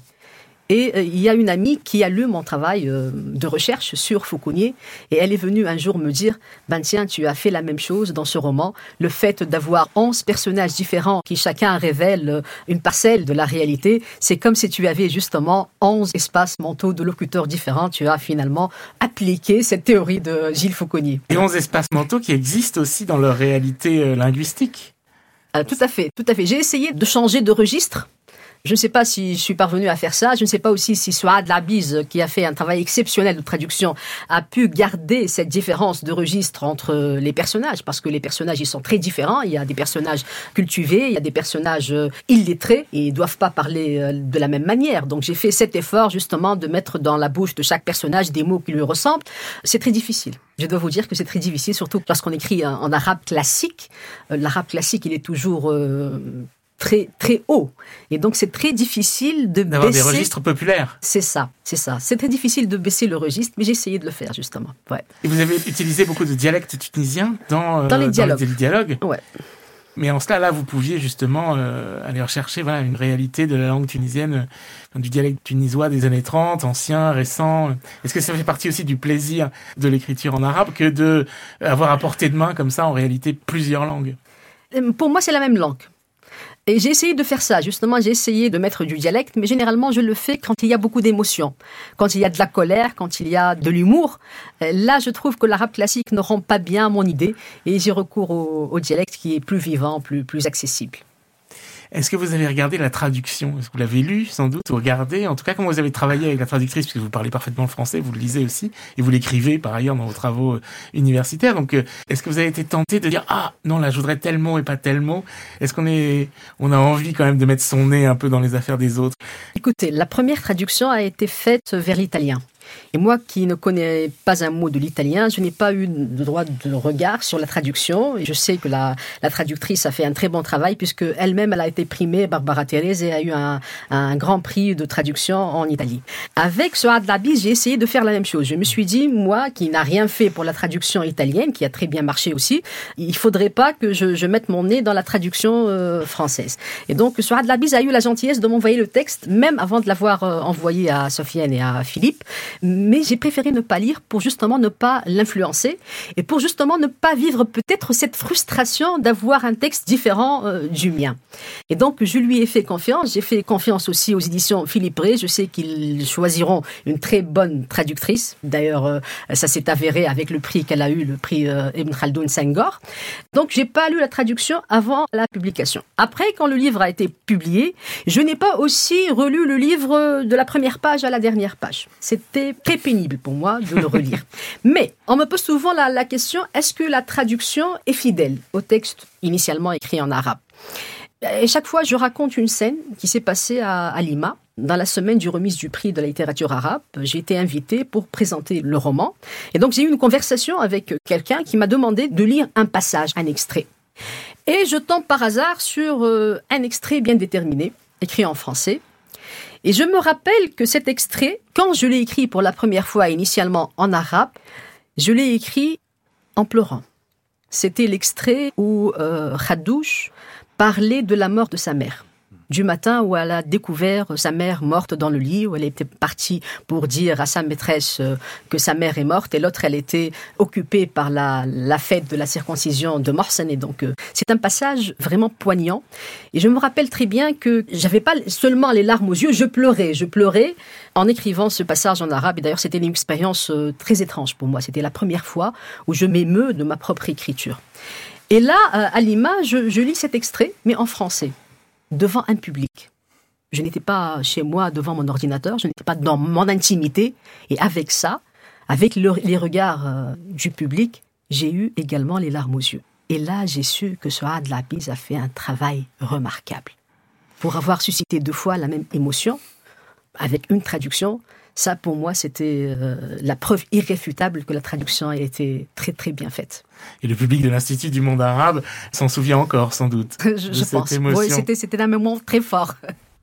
Et il y a une amie qui a lu mon travail de recherche sur Fauconnier et elle est venue un jour me dire « Ben tiens, tu as fait la même chose dans ce roman. Le fait d'avoir 11 personnages différents qui chacun révèle une parcelle de la réalité, c'est comme si tu avais justement 11 espaces mentaux de locuteurs différents. Tu as finalement appliqué cette théorie de Gilles Fauconnier. » Et 11 espaces mentaux qui existent aussi dans leur réalité linguistique. Tout à fait, tout à fait. J'ai essayé de changer de registre. Je ne sais pas si je suis parvenue à faire ça. Je ne sais pas aussi si Souad Labiz, qui a fait un travail exceptionnel de traduction, a pu garder cette différence de registre entre les personnages. Parce que les personnages, ils sont très différents. Il y a des personnages cultivés, il y a des personnages illettrés et ils ne doivent pas parler de la même manière. Donc j'ai fait cet effort justement de mettre dans la bouche de chaque personnage des mots qui lui ressemblent. C'est très difficile. Je dois vous dire que c'est très difficile, surtout lorsqu'on écrit en arabe classique. L'arabe classique, il est toujours très, très haut. Et donc, c'est très difficile d'avoir des registres populaires. C'est ça, c'est ça. C'est très difficile de baisser le registre, mais j'ai essayé de le faire, justement. Ouais. Et vous avez utilisé beaucoup de dialectes tunisiens dans les dialogues. Ouais. Mais en cela, là, vous pouviez justement aller rechercher une réalité de la langue tunisienne, du dialecte tunisois des années 30, ancien, récent. Est-ce que ça fait partie aussi du plaisir de l'écriture en arabe que de avoir à portée de main, comme ça, en réalité, plusieurs langues ? Pour moi, c'est la même langue. Et j'ai essayé de faire ça, justement, j'ai essayé de mettre du dialecte, mais généralement je le fais quand il y a beaucoup d'émotions, quand il y a de la colère, quand il y a de l'humour. Là, je trouve que l'arabe classique ne rend pas bien mon idée et j'ai recours au dialecte qui est plus vivant, plus accessible. Est-ce que vous avez regardé la traduction ? Est-ce que vous l'avez lu, sans doute, ou regardé ? En tout cas, comment vous avez travaillé avec la traductrice, puisque vous parlez parfaitement le français, vous le lisez aussi, et vous l'écrivez par ailleurs dans vos travaux universitaires. Donc, est-ce que vous avez été tenté de dire « Ah, non, là, je voudrais tel mot et pas tel mot » Est-ce qu'on a envie quand même de mettre son nez un peu dans les affaires des autres ? Écoutez, la première traduction a été faite vers l'italien. Et moi, qui ne connais pas un mot de l'italien, je n'ai pas eu de droit de regard sur la traduction. Et je sais que la traductrice a fait un très bon travail puisque elle-même, elle a été primée, Barbara Thérèse, et a eu un grand prix de traduction en Italie. Avec Souad Labiz, j'ai essayé de faire la même chose. Je me suis dit, moi, qui n'a rien fait pour la traduction italienne, qui a très bien marché aussi, il faudrait pas que je mette mon nez dans la traduction française. Et donc, Souad Labiz a eu la gentillesse de m'envoyer le texte, même avant de l'avoir envoyé à Sofiane et à Philippe. Mais j'ai préféré ne pas lire pour justement ne pas l'influencer et pour justement ne pas vivre peut-être cette frustration d'avoir un texte différent du mien. Et donc, je lui ai fait confiance. J'ai fait confiance aussi aux éditions Philippe Rey. Je sais qu'ils choisiront une très bonne traductrice. D'ailleurs, ça s'est avéré avec le prix qu'elle a eu, le prix Ibn Khaldoun Senghor. Donc, j'ai pas lu la traduction avant la publication. Après, quand le livre a été publié, je n'ai pas aussi relu le livre de la première page à la dernière page. C'était très pénible pour moi de le relire. Mais on me pose souvent la question, est-ce que la traduction est fidèle au texte initialement écrit en arabe ? Et chaque fois, je raconte une scène qui s'est passée à Lima. Dans la semaine du remise du prix de la littérature arabe, j'ai été invitée pour présenter le roman. Et donc, j'ai eu une conversation avec quelqu'un qui m'a demandé de lire un passage, un extrait. Et je tombe par hasard sur un extrait bien déterminé, écrit en français. Et je me rappelle que cet extrait, quand je l'ai écrit pour la première fois initialement en arabe, je l'ai écrit en pleurant. C'était l'extrait où Khadouch parlait de la mort de sa mère. Du matin où elle a découvert sa mère morte dans le lit, où elle était partie pour dire à sa maîtresse que sa mère est morte, et l'autre, elle était occupée par la fête de la circoncision de Mohsen. Et donc, c'est un passage vraiment poignant. Et je me rappelle très bien que j'avais pas seulement les larmes aux yeux, je pleurais en écrivant ce passage en arabe. Et d'ailleurs, c'était une expérience très étrange pour moi. C'était la première fois où je m'émeus de ma propre écriture. Et là, à Lima, je lis cet extrait, mais en français, devant un public. Je n'étais pas chez moi devant mon ordinateur, je n'étais pas dans mon intimité. Et avec ça, avec les regards du public, j'ai eu également les larmes aux yeux. Et là, j'ai su que Souad Labiz a fait un travail remarquable. Pour avoir suscité 2 fois la même émotion, avec une traduction, ça pour moi c'était la preuve irréfutable que la traduction a été très très bien faite. Et le public de l'Institut du monde arabe s'en souvient encore sans doute. Je pense. Oui, c'était un moment très fort.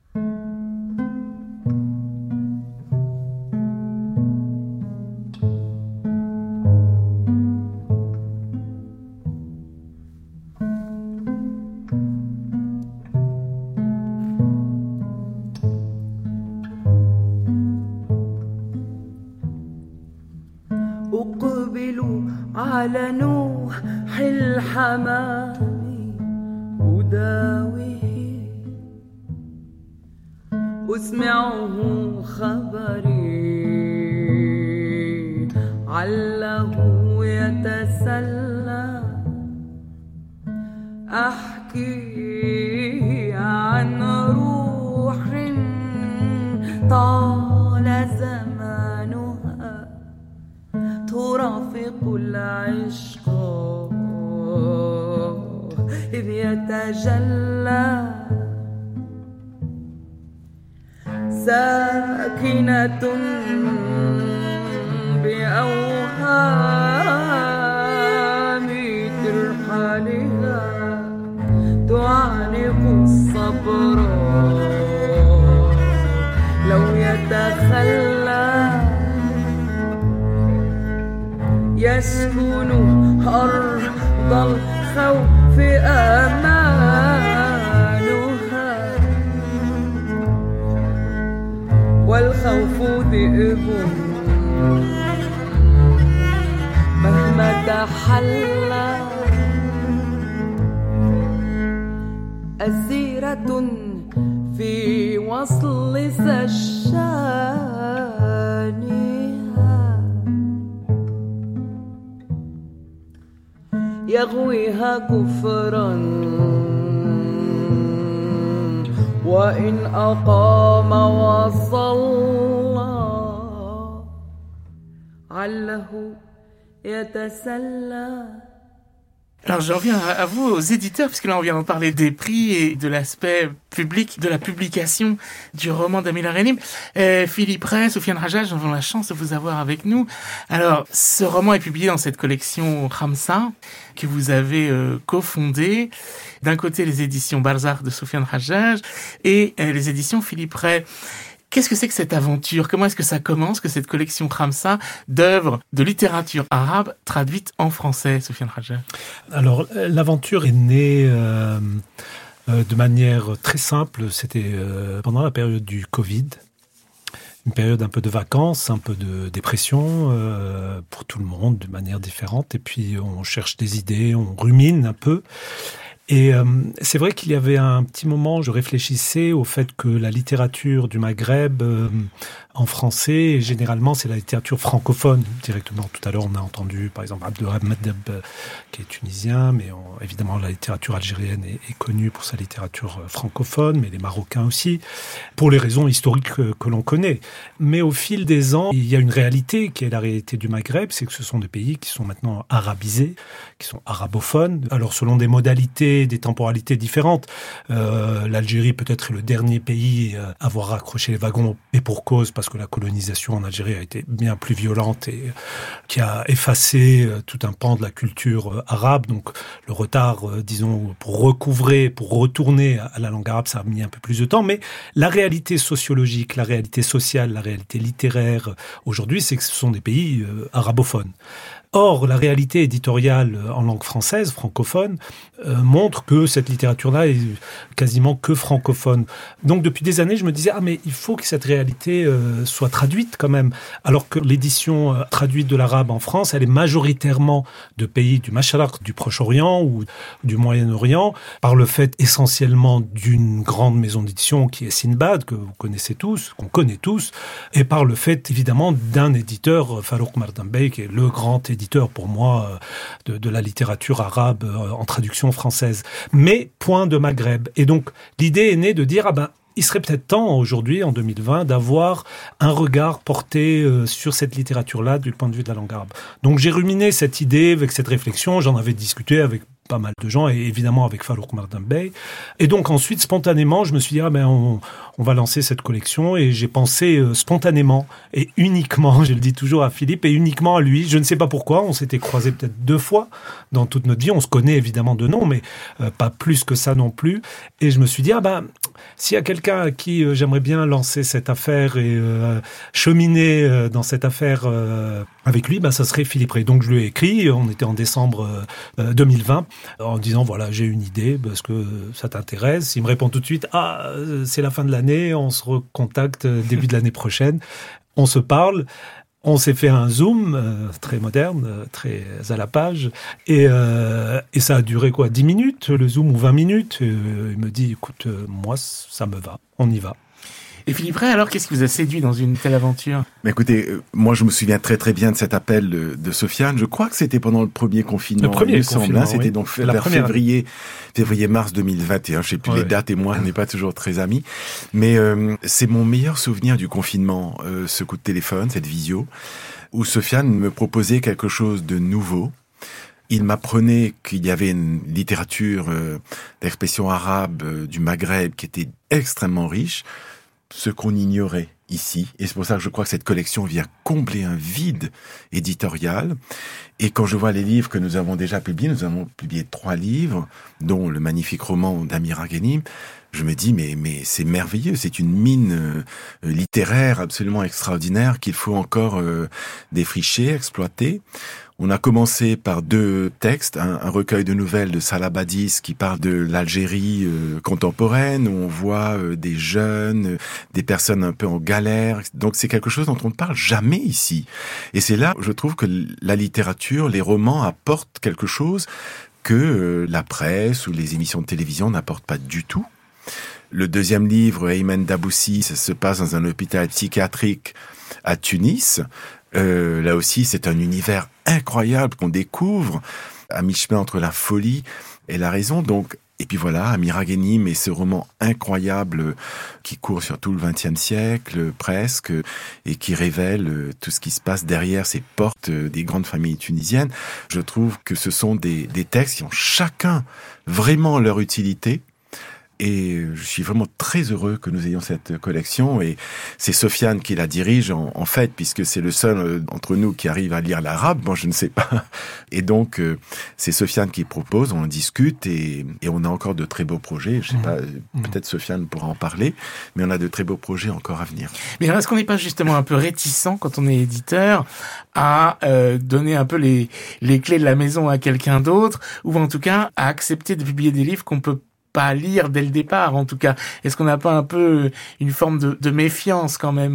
على نوح الحمام أداويه أسمعه خبري عله يتسلى أحكي عن روح طال زمانها ترافق العشق إذ يتجلى ساكنة بأوهام ترحالها تعانق الصبر لو يتخلى يسكن أرض الخوف أمانها والخوف ذئب مهما تحلى أسيرة في وصل سجانها يغويها كفرا وإن أقام وصلى عله يتسلى. Alors j'en viens à vous, aux éditeurs, puisque là on vient d'en parler des prix et de l'aspect public de la publication du roman d'Amila Ghanim. Philippe Ray, Soufiane Rajaj, nous avons la chance de vous avoir avec nous. Alors ce roman est publié dans cette collection Khamsa que vous avez cofondée. D'un côté les éditions Barzakh de Soufiane Rajaj et les éditions Philippe Ray. Qu'est-ce que c'est que cette aventure? Comment est-ce que ça commence, que cette collection Khamsa d'œuvres de littérature arabe traduites en français, Soufiane Rajaj? Alors, l'aventure est née de manière très simple. C'était pendant la période du Covid, une période un peu de vacances, un peu de dépression pour tout le monde, de manière différente. Et puis, on cherche des idées, on rumine un peu. Et c'est vrai qu'il y avait un petit moment, je réfléchissais au fait que la littérature du Maghreb en français, généralement, c'est la littérature francophone directement. Tout à l'heure, on a entendu, par exemple, Abdelrahman Deb, qui est tunisien, mais évidemment, la littérature algérienne est connue pour sa littérature francophone, mais les Marocains aussi, pour les raisons historiques que l'on connaît. Mais au fil des ans, il y a une réalité qui est la réalité du Maghreb, c'est que ce sont des pays qui sont maintenant arabisés, qui sont arabophones. Alors, selon des modalités temporalité, des temporalités différentes. L'Algérie peut-être est le dernier pays à avoir raccroché les wagons, et pour cause, parce que la colonisation en Algérie a été bien plus violente et qui a effacé tout un pan de la culture arabe. Donc le retard, disons, pour retourner à la langue arabe, ça a mis un peu plus de temps. Mais la réalité sociologique, la réalité sociale, la réalité littéraire aujourd'hui, c'est que ce sont des pays arabophones. Or, la réalité éditoriale en langue française, francophone, montre que cette littérature-là est quasiment que francophone. Donc, depuis des années, je me disais, mais il faut que cette réalité soit traduite quand même. Alors que l'édition traduite de l'arabe en France, elle est majoritairement de pays du Masharaq, du Proche-Orient ou du Moyen-Orient, par le fait essentiellement d'une grande maison d'édition qui est Sinbad, que vous connaissez tous, qu'on connaît tous, et par le fait, évidemment, d'un éditeur, Farouk Mardanbey, qui est le grand éditeur pour moi de la littérature arabe en traduction française. Mais point de Maghreb. Et donc, l'idée est née de dire, il serait peut-être temps aujourd'hui, en 2020, d'avoir un regard porté sur cette littérature-là du point de vue de la langue arabe. Donc j'ai ruminé cette idée avec cette réflexion, j'en avais discuté avec pas mal de gens, et évidemment avec Farouk Mardanbey. Et donc ensuite, spontanément, je me suis dit, on va lancer cette collection, et j'ai pensé spontanément, et uniquement, je le dis toujours à Philippe, et uniquement à lui. Je ne sais pas pourquoi, on s'était croisés peut-être 2 fois dans toute notre vie, on se connaît évidemment de nom, mais pas plus que ça non plus. Et je me suis dit, s'il y a quelqu'un à qui j'aimerais bien lancer cette affaire et cheminer dans cette affaire avec lui, ça serait Philippe Rey. Donc je lui ai écrit, on était en décembre 2020, en disant voilà, j'ai une idée, parce que ça t'intéresse. Il me répond tout de suite, c'est la fin de l'année, on se recontacte début de l'année prochaine. On se parle. On s'est fait un Zoom très moderne, très à la page, et ça a duré 10 minutes, le Zoom, ou 20 minutes. Il me dit, écoute, moi, ça me va, on y va. Et Philippe Rey, alors, qu'est-ce qui vous a séduit dans une telle aventure ? Écoutez, moi je me souviens très très bien de cet appel de Sofiane. Je crois que c'était pendant le premier confinement. Le premier confinement, c'était oui. donc vers février-mars 2021. Je sais plus les dates, et moi on n'est pas toujours très amis. Mais c'est mon meilleur souvenir du confinement, ce coup de téléphone, cette visio, où Sofiane me proposait quelque chose de nouveau. Il m'apprenait qu'il y avait une littérature d'expression arabe du Maghreb qui était extrêmement riche, ce qu'on ignorait ici. Et c'est pour ça que je crois que cette collection vient combler un vide éditorial. Et quand je vois les livres que nous avons déjà publiés, nous avons publié 3 livres, dont le magnifique roman d'Amira Ghanim, je me dis, mais c'est merveilleux, c'est une mine littéraire absolument extraordinaire qu'il faut encore défricher, exploiter. On a commencé par 2 textes, un recueil de nouvelles de Salah Badis qui parle de l'Algérie contemporaine, où on voit des jeunes, des personnes un peu en galère. Donc c'est quelque chose dont on ne parle jamais ici. Et c'est là, je trouve que la littérature, les romans apportent quelque chose que la presse ou les émissions de télévision n'apportent pas du tout. Le 2e livre, Aymen Daboussi, ça se passe dans un hôpital psychiatrique à Tunis. Là aussi, c'est un univers incroyable qu'on découvre à mi-chemin entre la folie et la raison. Donc, et puis voilà, Amira Ghanim et ce roman incroyable qui court sur tout le XXe siècle, presque, et qui révèle tout ce qui se passe derrière ces portes des grandes familles tunisiennes. Je trouve que ce sont des textes qui ont chacun vraiment leur utilité. Et je suis vraiment très heureux que nous ayons cette collection. Et c'est Sofiane qui la dirige, en fait, puisque c'est le seul entre nous qui arrive à lire l'arabe. Moi, je ne sais pas. Et donc, c'est Sofiane qui propose, on en discute, et on a encore de très beaux projets. Je sais pas, peut-être Sofiane pourra en parler, mais on a de très beaux projets encore à venir. Mais est-ce qu'on n'est pas justement un peu réticent, quand on est éditeur, à donner un peu les clés de la maison à quelqu'un d'autre, ou en tout cas à accepter de publier des livres qu'on peut pas lire dès le départ, en tout cas? Est-ce qu'on n'a pas un peu une forme de méfiance quand même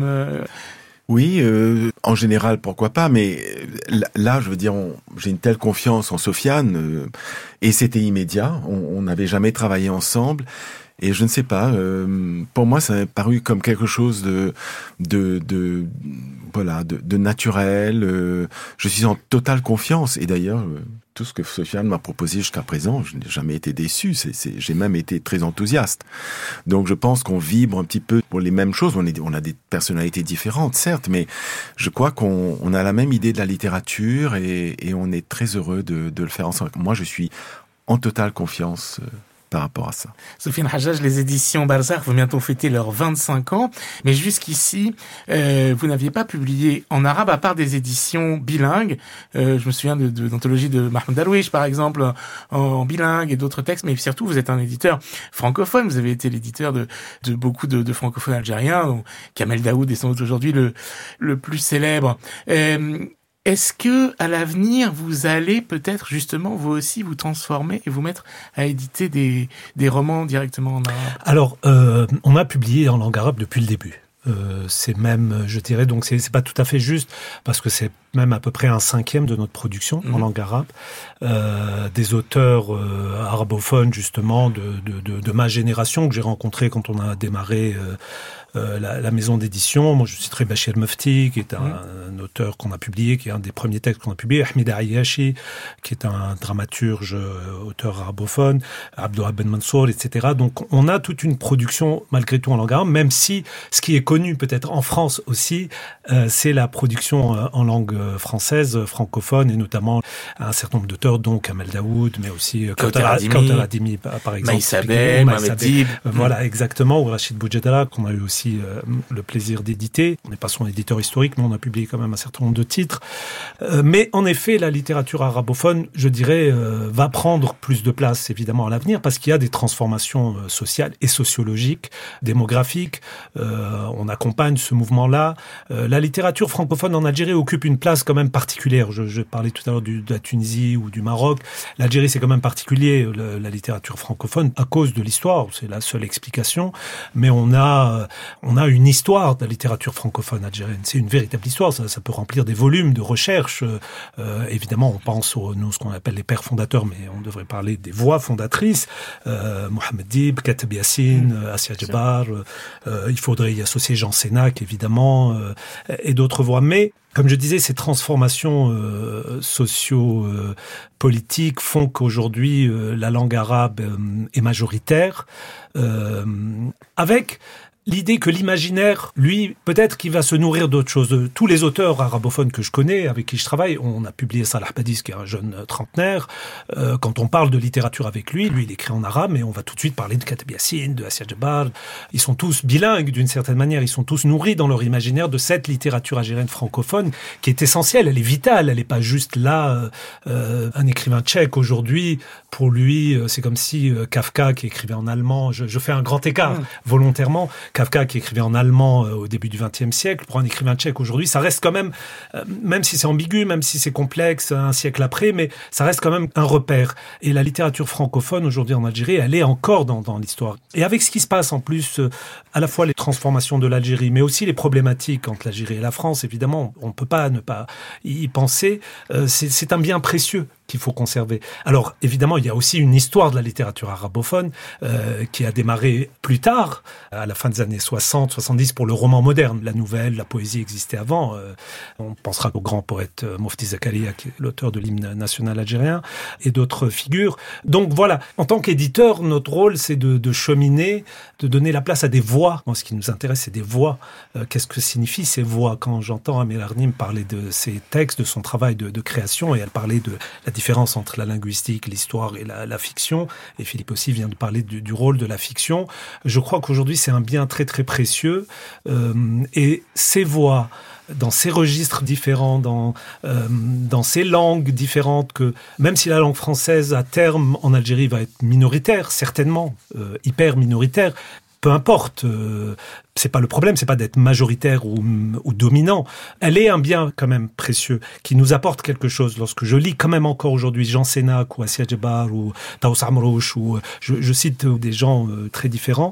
Oui, en général, pourquoi pas, mais là, je veux dire, j'ai une telle confiance en Sofiane, et c'était immédiat, on n'avait jamais travaillé ensemble, et je ne sais pas, pour moi, ça a paru comme quelque chose de naturel, je suis en totale confiance, et d'ailleurs, tout ce que Sofiane m'a proposé jusqu'à présent, je n'ai jamais été déçu. J'ai même été très enthousiaste. Donc je pense qu'on vibre un petit peu pour les mêmes choses. On a des personnalités différentes, certes, mais je crois qu'on a la même idée de la littérature et on est très heureux de le faire ensemble. Moi, je suis en totale confiance par rapport à ça. Sofiane Hajjaj, les éditions Barzakh vont bientôt fêter leurs 25 ans, mais jusqu'ici, vous n'aviez pas publié en arabe à part des éditions bilingues. Je me souviens d'anthologie de Mahmoud Darwish, par exemple, en bilingue et d'autres textes, mais surtout, vous êtes un éditeur francophone. Vous avez été l'éditeur de beaucoup de francophones algériens, dont Kamel Daoud est sans doute aujourd'hui le plus célèbre. Est-ce que, à l'avenir, vous allez peut-être justement vous aussi vous transformer et vous mettre à éditer des romans directement en arabe? Alors, on a publié en langue arabe depuis le début. C'est même, je dirais, donc c'est pas tout à fait juste, parce que c'est même à peu près 1/5 de notre production en langue arabe. Des auteurs arabophones, justement, de ma génération, que j'ai rencontrés quand on a démarré la maison d'édition. Moi, je citerai Bachir Mufti, qui est un auteur qu'on a publié, qui est un des premiers textes qu'on a publié, Ahmed Ayashi, qui est un dramaturge, auteur arabophone, Abdouhab Ben Mansour, etc. Donc, on a toute une production, malgré tout, en langue arabe, même si ce qui est connu peut-être en France aussi, c'est la production en langue française, francophone, et notamment un certain nombre d'auteurs, dont Kamel Daoud, mais aussi Kauthar Adimi, par exemple. Maïsabeh, Mohamed Dib. Voilà, exactement, ou Rachid Boudjedala, qu'on a eu aussi le plaisir d'éditer. On n'est pas son éditeur historique, mais on a publié quand même un certain nombre de titres. Mais en effet, la littérature arabophone, je dirais, va prendre plus de place, évidemment, à l'avenir, parce qu'il y a des transformations sociales et sociologiques, démographiques. On accompagne ce mouvement-là. La littérature francophone en Algérie occupe une place quand même particulière. Je parlais tout à l'heure de la Tunisie ou du Maroc. L'Algérie, c'est quand même particulier, la littérature francophone, à cause de l'histoire. C'est la seule explication. Mais on a une histoire de la littérature francophone algérienne. C'est une véritable histoire. Ça peut remplir des volumes de recherche. Évidemment, on pense ce qu'on appelle les pères fondateurs, mais on devrait parler des voix fondatrices. Mohamed Dib, Kateb Yassine, Assia Djebar. Il faudrait y associer Jean Sénac, évidemment, et d'autres voix. Mais, comme je disais, ces transformations socio-politiques font qu'aujourd'hui, la langue arabe est majoritaire, avec l'idée que l'imaginaire, lui, peut-être qu'il va se nourrir d'autres choses. Tous les auteurs arabophones que je connais, avec qui je travaille, on a publié Salah Badis, qui est un jeune trentenaire. Quand on parle de littérature avec lui, il écrit en arabe, mais on va tout de suite parler de Kateb Yassine, de Assia Djebar. Ils sont tous bilingues, d'une certaine manière. Ils sont tous nourris dans leur imaginaire de cette littérature algérienne francophone, qui est essentielle. Elle est vitale. Elle n'est pas juste là. Un écrivain tchèque, aujourd'hui, pour lui, c'est comme si Kafka, qui écrivait en allemand, je fais un grand écart, volontairement, Kafka qui écrivait en allemand au début du XXe siècle, pour un écrivain tchèque aujourd'hui, ça reste quand même, même si c'est ambigu, même si c'est complexe un siècle après, mais ça reste quand même un repère. Et la littérature francophone aujourd'hui en Algérie, elle est encore dans l'histoire. Et avec ce qui se passe en plus, à la fois les transformations de l'Algérie, mais aussi les problématiques entre l'Algérie et la France, évidemment, on ne peut pas ne pas y penser. C'est un bien précieux qu'il faut conserver. Alors, évidemment, il y a aussi une histoire de la littérature arabophone qui a démarré plus tard, à la fin des années 60, 70, pour le roman moderne. La nouvelle, la poésie existait avant. On pensera au grand poète Mofti Zakaria, qui est l'auteur de l'hymne national algérien, et d'autres figures. Donc voilà, en tant qu'éditeur, notre rôle, c'est de cheminer, de donner la place à des voix. Moi, ce qui nous intéresse, c'est des voix. Qu'est-ce que signifient ces voix? Quand j'entends Amir Arnim parler de ses textes, de son travail de création, et elle parlait de la différence entre la linguistique, l'histoire et la fiction, et Philippe aussi vient de parler du rôle de la fiction. Je crois qu'aujourd'hui, c'est un bien très très précieux, et ces voix, dans ces registres différents, dans ces langues différentes, que même si la langue française, à terme, en Algérie, va être minoritaire, certainement, hyper minoritaire, peu importe, c'est pas le problème, c'est pas d'être majoritaire ou dominant. Elle est un bien quand même précieux, qui nous apporte quelque chose. Lorsque je lis quand même encore aujourd'hui Jean Sénac ou Assia Djebar ou Taous Amrouche, ou je cite des gens très différents,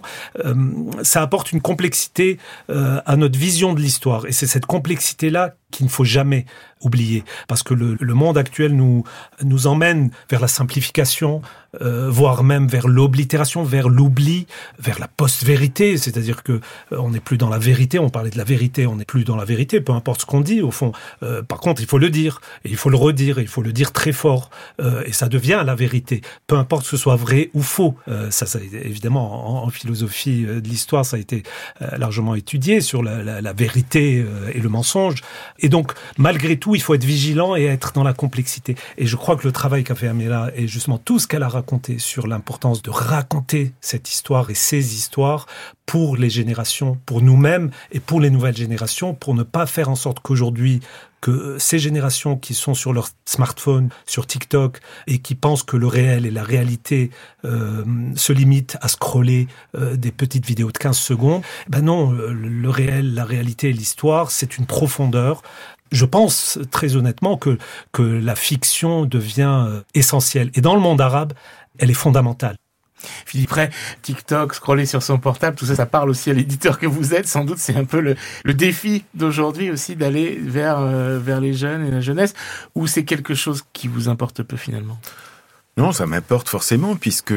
ça apporte une complexité à notre vision de l'histoire. Et c'est cette complexité-là qu'il ne faut jamais oublier. Parce que le monde actuel nous emmène vers la simplification, voire même vers l'oblitération, vers l'oubli, vers la post-vérité. C'est-à-dire que on n'est plus dans la vérité. On parlait de la vérité, on n'est plus dans la vérité, peu importe ce qu'on dit au fond. Par contre, il faut le dire, et il faut le redire, et il faut le dire très fort, et ça devient la vérité, peu importe que ce soit vrai ou faux. Ça évidemment, en philosophie de l'histoire, ça a été largement étudié sur la vérité et le mensonge. Et donc, malgré tout, il faut être vigilant et être dans la complexité. Et je crois que le travail qu'a fait Amira et justement tout ce qu'elle a raconté sur l'importance de raconter cette histoire et ces histoires pour les générations, pour nous-mêmes et pour les nouvelles générations, pour ne pas faire en sorte qu'aujourd'hui, que ces générations qui sont sur leur smartphone, sur TikTok, et qui pensent que le réel et la réalité se limitent à scroller des petites vidéos de 15 secondes, ben non, le réel, la réalité et l'histoire, c'est une profondeur. Je pense très honnêtement que la fiction devient essentielle. Et dans le monde arabe, elle est fondamentale. Philippe Ray, TikTok, scroller sur son portable, tout ça, ça parle aussi à l'éditeur que vous êtes. Sans doute, c'est un peu le défi d'aujourd'hui aussi d'aller vers les jeunes et la jeunesse, ou c'est quelque chose qui vous importe peu finalement? Non, ça m'importe forcément, puisque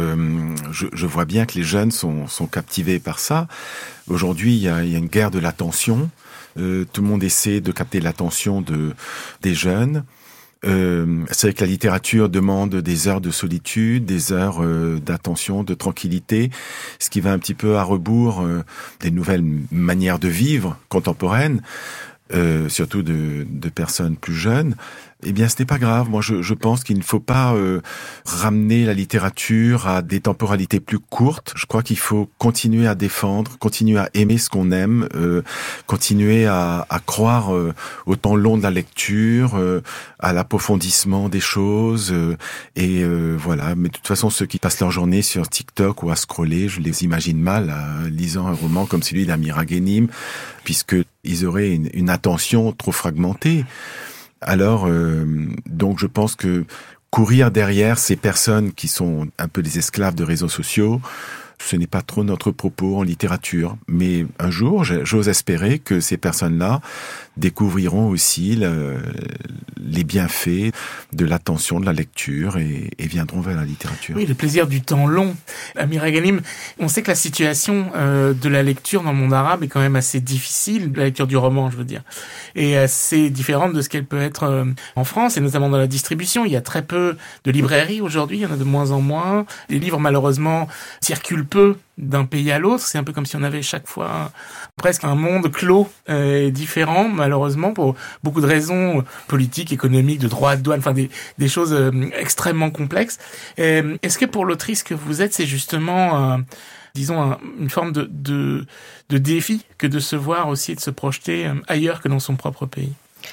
je vois bien que les jeunes sont captivés par ça. Aujourd'hui, il y a une guerre de l'attention. Tout le monde essaie de capter l'attention des jeunes. C'est vrai que la littérature demande des heures de solitude, des heures d'attention, de tranquillité, ce qui va un petit peu à rebours des nouvelles manières de vivre contemporaines, surtout de personnes plus jeunes. Eh bien, ce n'est pas grave. Moi, je pense qu'il ne faut pas ramener la littérature à des temporalités plus courtes. Je crois qu'il faut continuer à défendre, continuer à aimer ce qu'on aime, continuer à croire au temps long de la lecture, à l'approfondissement des choses. Et voilà. Mais de toute façon, ceux qui passent leur journée sur TikTok ou à scroller, je les imagine mal lisant un roman comme celui d'Amira Ghanim, puisqu'ils auraient une attention trop fragmentée. Alors, donc je pense que courir derrière ces personnes qui sont un peu des esclaves de réseaux sociaux, ce n'est pas trop notre propos en littérature. Mais un jour, j'ose espérer que ces personnes-là découvriront aussi les bienfaits de l'attention, de la lecture et viendront vers la littérature. Oui, le plaisir du temps long. Amira Ghanim, on sait que la situation de la lecture dans le monde arabe est quand même assez difficile, la lecture du roman, je veux dire, et assez différente de ce qu'elle peut être en France, et notamment dans la distribution. Il y a très peu de librairies aujourd'hui, il y en a de moins en moins. Les livres, malheureusement, circulent peu d'un pays à l'autre. C'est un peu comme si on avait chaque fois presque un monde clos et différent, malheureusement, pour beaucoup de raisons politiques, économiques, de droits de douane, enfin des choses extrêmement complexes. Est-ce que pour l'autrice que vous êtes, c'est justement, disons, une forme de défi que de se voir aussi et de se projeter ailleurs que dans son propre pays?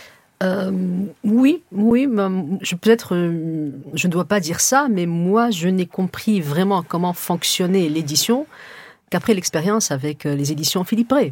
Oui, peut-être, je ne dois pas dire ça, mais moi, je n'ai compris vraiment comment fonctionnait l'édition qu'après l'expérience avec les éditions Philippe Ray.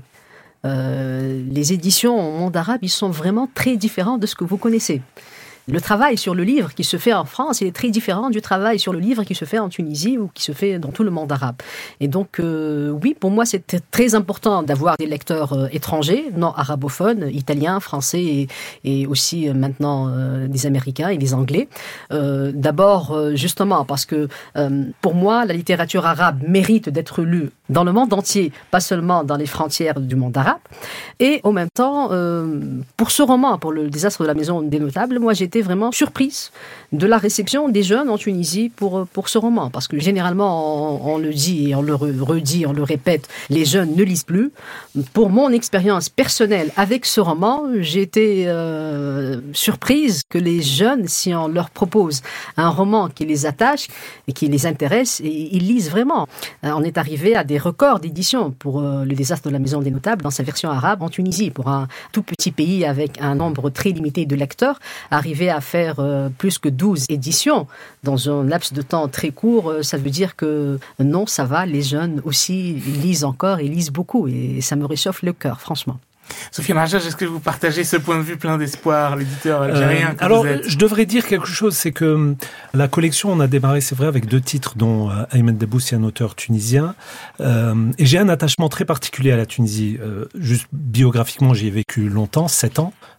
Les éditions au monde arabe, ils sont vraiment très différents de ce que vous connaissez. Le travail sur le livre qui se fait en France, il est très différent du travail sur le livre qui se fait en Tunisie ou qui se fait dans tout le monde arabe. Et donc, oui, pour moi, c'est très important d'avoir des lecteurs étrangers, non arabophones, italiens, français et aussi maintenant des Américains et des Anglais. D'abord, justement, parce que pour moi, la littérature arabe mérite d'être lue dans le monde entier, pas seulement dans les frontières du monde arabe. Et en même temps, pour ce roman, pour le désastre de la maison des notables, moi, j'étais vraiment surprise de la réception des jeunes en Tunisie pour ce roman. Parce que généralement, on le dit et on le redit, on le répète, les jeunes ne lisent plus. Pour mon expérience personnelle avec ce roman, j'ai été surprise que les jeunes, si on leur propose un roman qui les attache et qui les intéresse, ils lisent vraiment. On est arrivé à des records d'édition pour le désastre de la maison des notables dans sa version arabe en Tunisie. Pour un tout petit pays avec un nombre très limité de lecteurs, arriver à faire plus que 12 éditions dans un laps de temps très court, ça veut dire que non, ça va, les jeunes aussi lisent encore et lisent beaucoup et ça me réchauffe le cœur, franchement. Sofiane Rajaj, est-ce que vous partagez ce point de vue plein d'espoir, l'éditeur algérien que alors, vous êtes? Je devrais dire quelque chose, c'est que la collection, on a démarré, c'est vrai, avec 2 titres, dont Ayman Debbousi, un auteur tunisien, et j'ai un attachement très particulier à la Tunisie. Juste biographiquement, j'y ai vécu longtemps, 7 ans,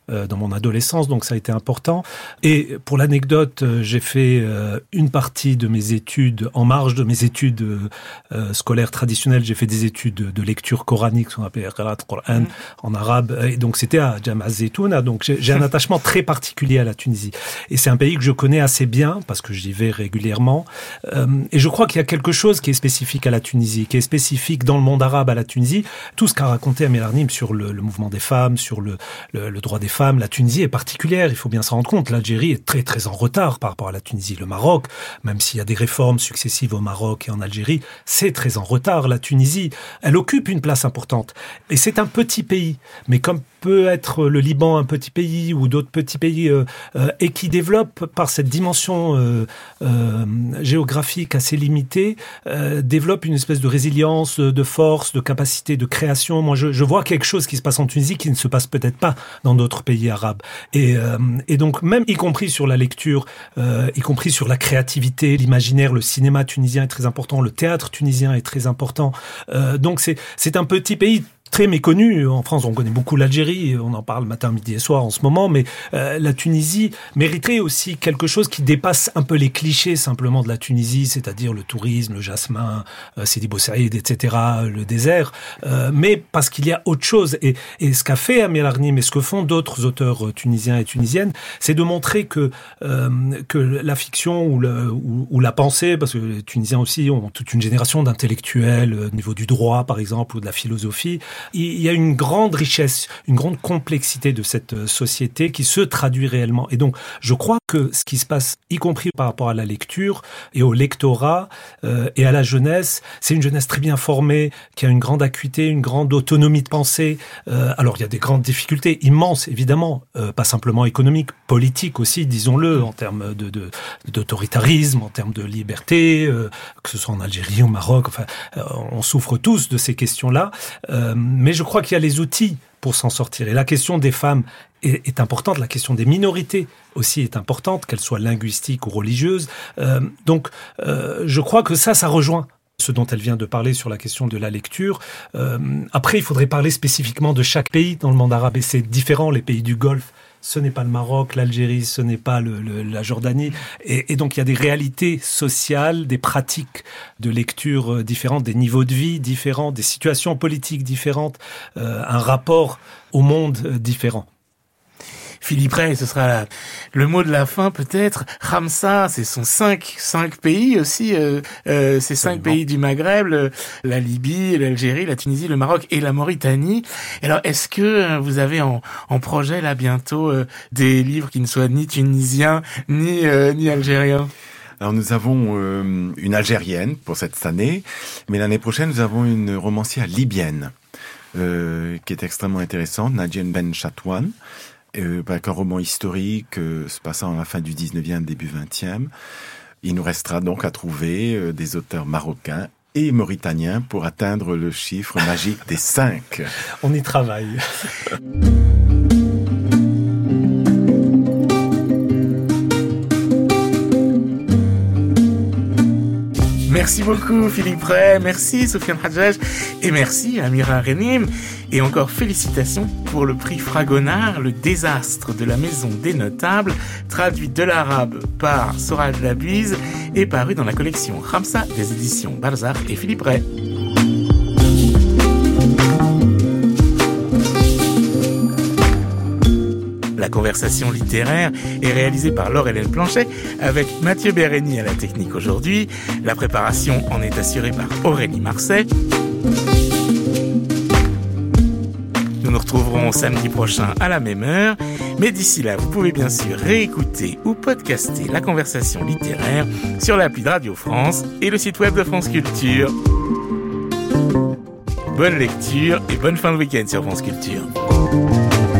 dans mon adolescence, donc ça a été important. Et pour l'anecdote, j'ai fait une partie de mes études, en marge de mes études scolaires traditionnelles, j'ai fait des études de lecture coranique, ce qu'on appelle Qiraat Qur'an en arabe, et donc c'était à Jami'a Zaytouna, donc j'ai un attachement très particulier à la Tunisie. Et c'est un pays que je connais assez bien, parce que j'y vais régulièrement, et je crois qu'il y a quelque chose qui est spécifique à la Tunisie, qui est spécifique dans le monde arabe à la Tunisie. Tout ce qu'a raconté Amir Arnim sur le mouvement des femmes, sur le droit des femmes, la Tunisie est particulière, il faut bien s'en rendre compte. L'Algérie est très très en retard par rapport à la Tunisie. Le Maroc, même s'il y a des réformes successives au Maroc et en Algérie, c'est très en retard. La Tunisie, elle occupe une place importante. Et c'est un petit pays, mais comme peut être le Liban, un petit pays, ou d'autres petits pays, et qui développe par cette dimension géographique assez limitée, développe une espèce de résilience, de force, de capacité de création. Moi, je vois quelque chose qui se passe en Tunisie qui ne se passe peut-être pas dans d'autres pays arabes. Et donc, même y compris sur la lecture, y compris sur la créativité, l'imaginaire, le cinéma tunisien est très important, le théâtre tunisien est très important. Donc, c'est un petit pays très méconnu. En France, on connaît beaucoup l'Algérie, on en parle matin, midi et soir en ce moment, mais la Tunisie mériterait aussi quelque chose qui dépasse un peu les clichés simplement de la Tunisie, c'est-à-dire le tourisme, le jasmin, Sidi Bou Saïd, etc., le désert, mais parce qu'il y a autre chose. Et ce qu'a fait Amir Arnim et ce que font d'autres auteurs tunisiens et tunisiennes, c'est de montrer que la fiction ou la pensée, parce que les Tunisiens aussi ont toute une génération d'intellectuels au niveau du droit, par exemple, ou de la philosophie. Il y a une grande richesse, une grande complexité de cette société qui se traduit réellement. Et donc, je crois que ce qui se passe, y compris par rapport à la lecture et au lectorat et à la jeunesse, c'est une jeunesse très bien formée, qui a une grande acuité, une grande autonomie de pensée. Alors, il y a des grandes difficultés immenses, évidemment, pas simplement économiques, politiques aussi, disons-le, en termes d'autoritarisme, en termes de liberté, que ce soit en Algérie, au Maroc. Enfin, on souffre tous de ces questions-là. Mais je crois qu'il y a les outils pour s'en sortir. Et la question des femmes est importante, la question des minorités aussi est importante, qu'elles soient linguistiques ou religieuses. Donc, je crois que ça rejoint ce dont elle vient de parler sur la question de la lecture. Après, il faudrait parler spécifiquement de chaque pays dans le monde arabe, et c'est différent, les pays du Golfe. Ce n'est pas le Maroc, l'Algérie, ce n'est pas la Jordanie. Et donc, il y a des réalités sociales, des pratiques de lecture différentes, des niveaux de vie différents, des situations politiques différentes, un rapport au monde différent. Philippe Ray, ce sera le mot de la fin peut-être. Khamsa, ce sont cinq pays aussi, ces 5 pays du Maghreb, la Libye, l'Algérie, la Tunisie, le Maroc et la Mauritanie. Alors, est-ce que vous avez en projet là bientôt des livres qui ne soient ni tunisiens ni algériens ? Alors nous avons une Algérienne pour cette année, mais l'année prochaine nous avons une romancière libyenne qui est extrêmement intéressante, Nadjen Ben Chatouane. Avec un roman historique se passant à la fin du 19e, début 20e. Il nous restera donc à trouver des auteurs marocains et mauritaniens pour atteindre le chiffre magique des 5. On y travaille. Merci beaucoup Philippe Ray, merci Sofiane Hadjaj et merci Amira Arnim. Et encore félicitations pour le prix Fragonard, le désastre de la maison des notables, traduit de l'arabe par Soraj Labuse et paru dans la collection Khamsa des éditions Barzakh et Philippe Ray. La conversation littéraire est réalisée par Laure-Hélène Planchet avec Mathieu Bérény à la technique aujourd'hui. La préparation en est assurée par Aurélie Marseille. Nous nous retrouverons samedi prochain à la même heure. Mais d'ici là, vous pouvez bien sûr réécouter ou podcaster la conversation littéraire sur l'appli de Radio France et le site web de France Culture. Bonne lecture et bonne fin de week-end sur France Culture.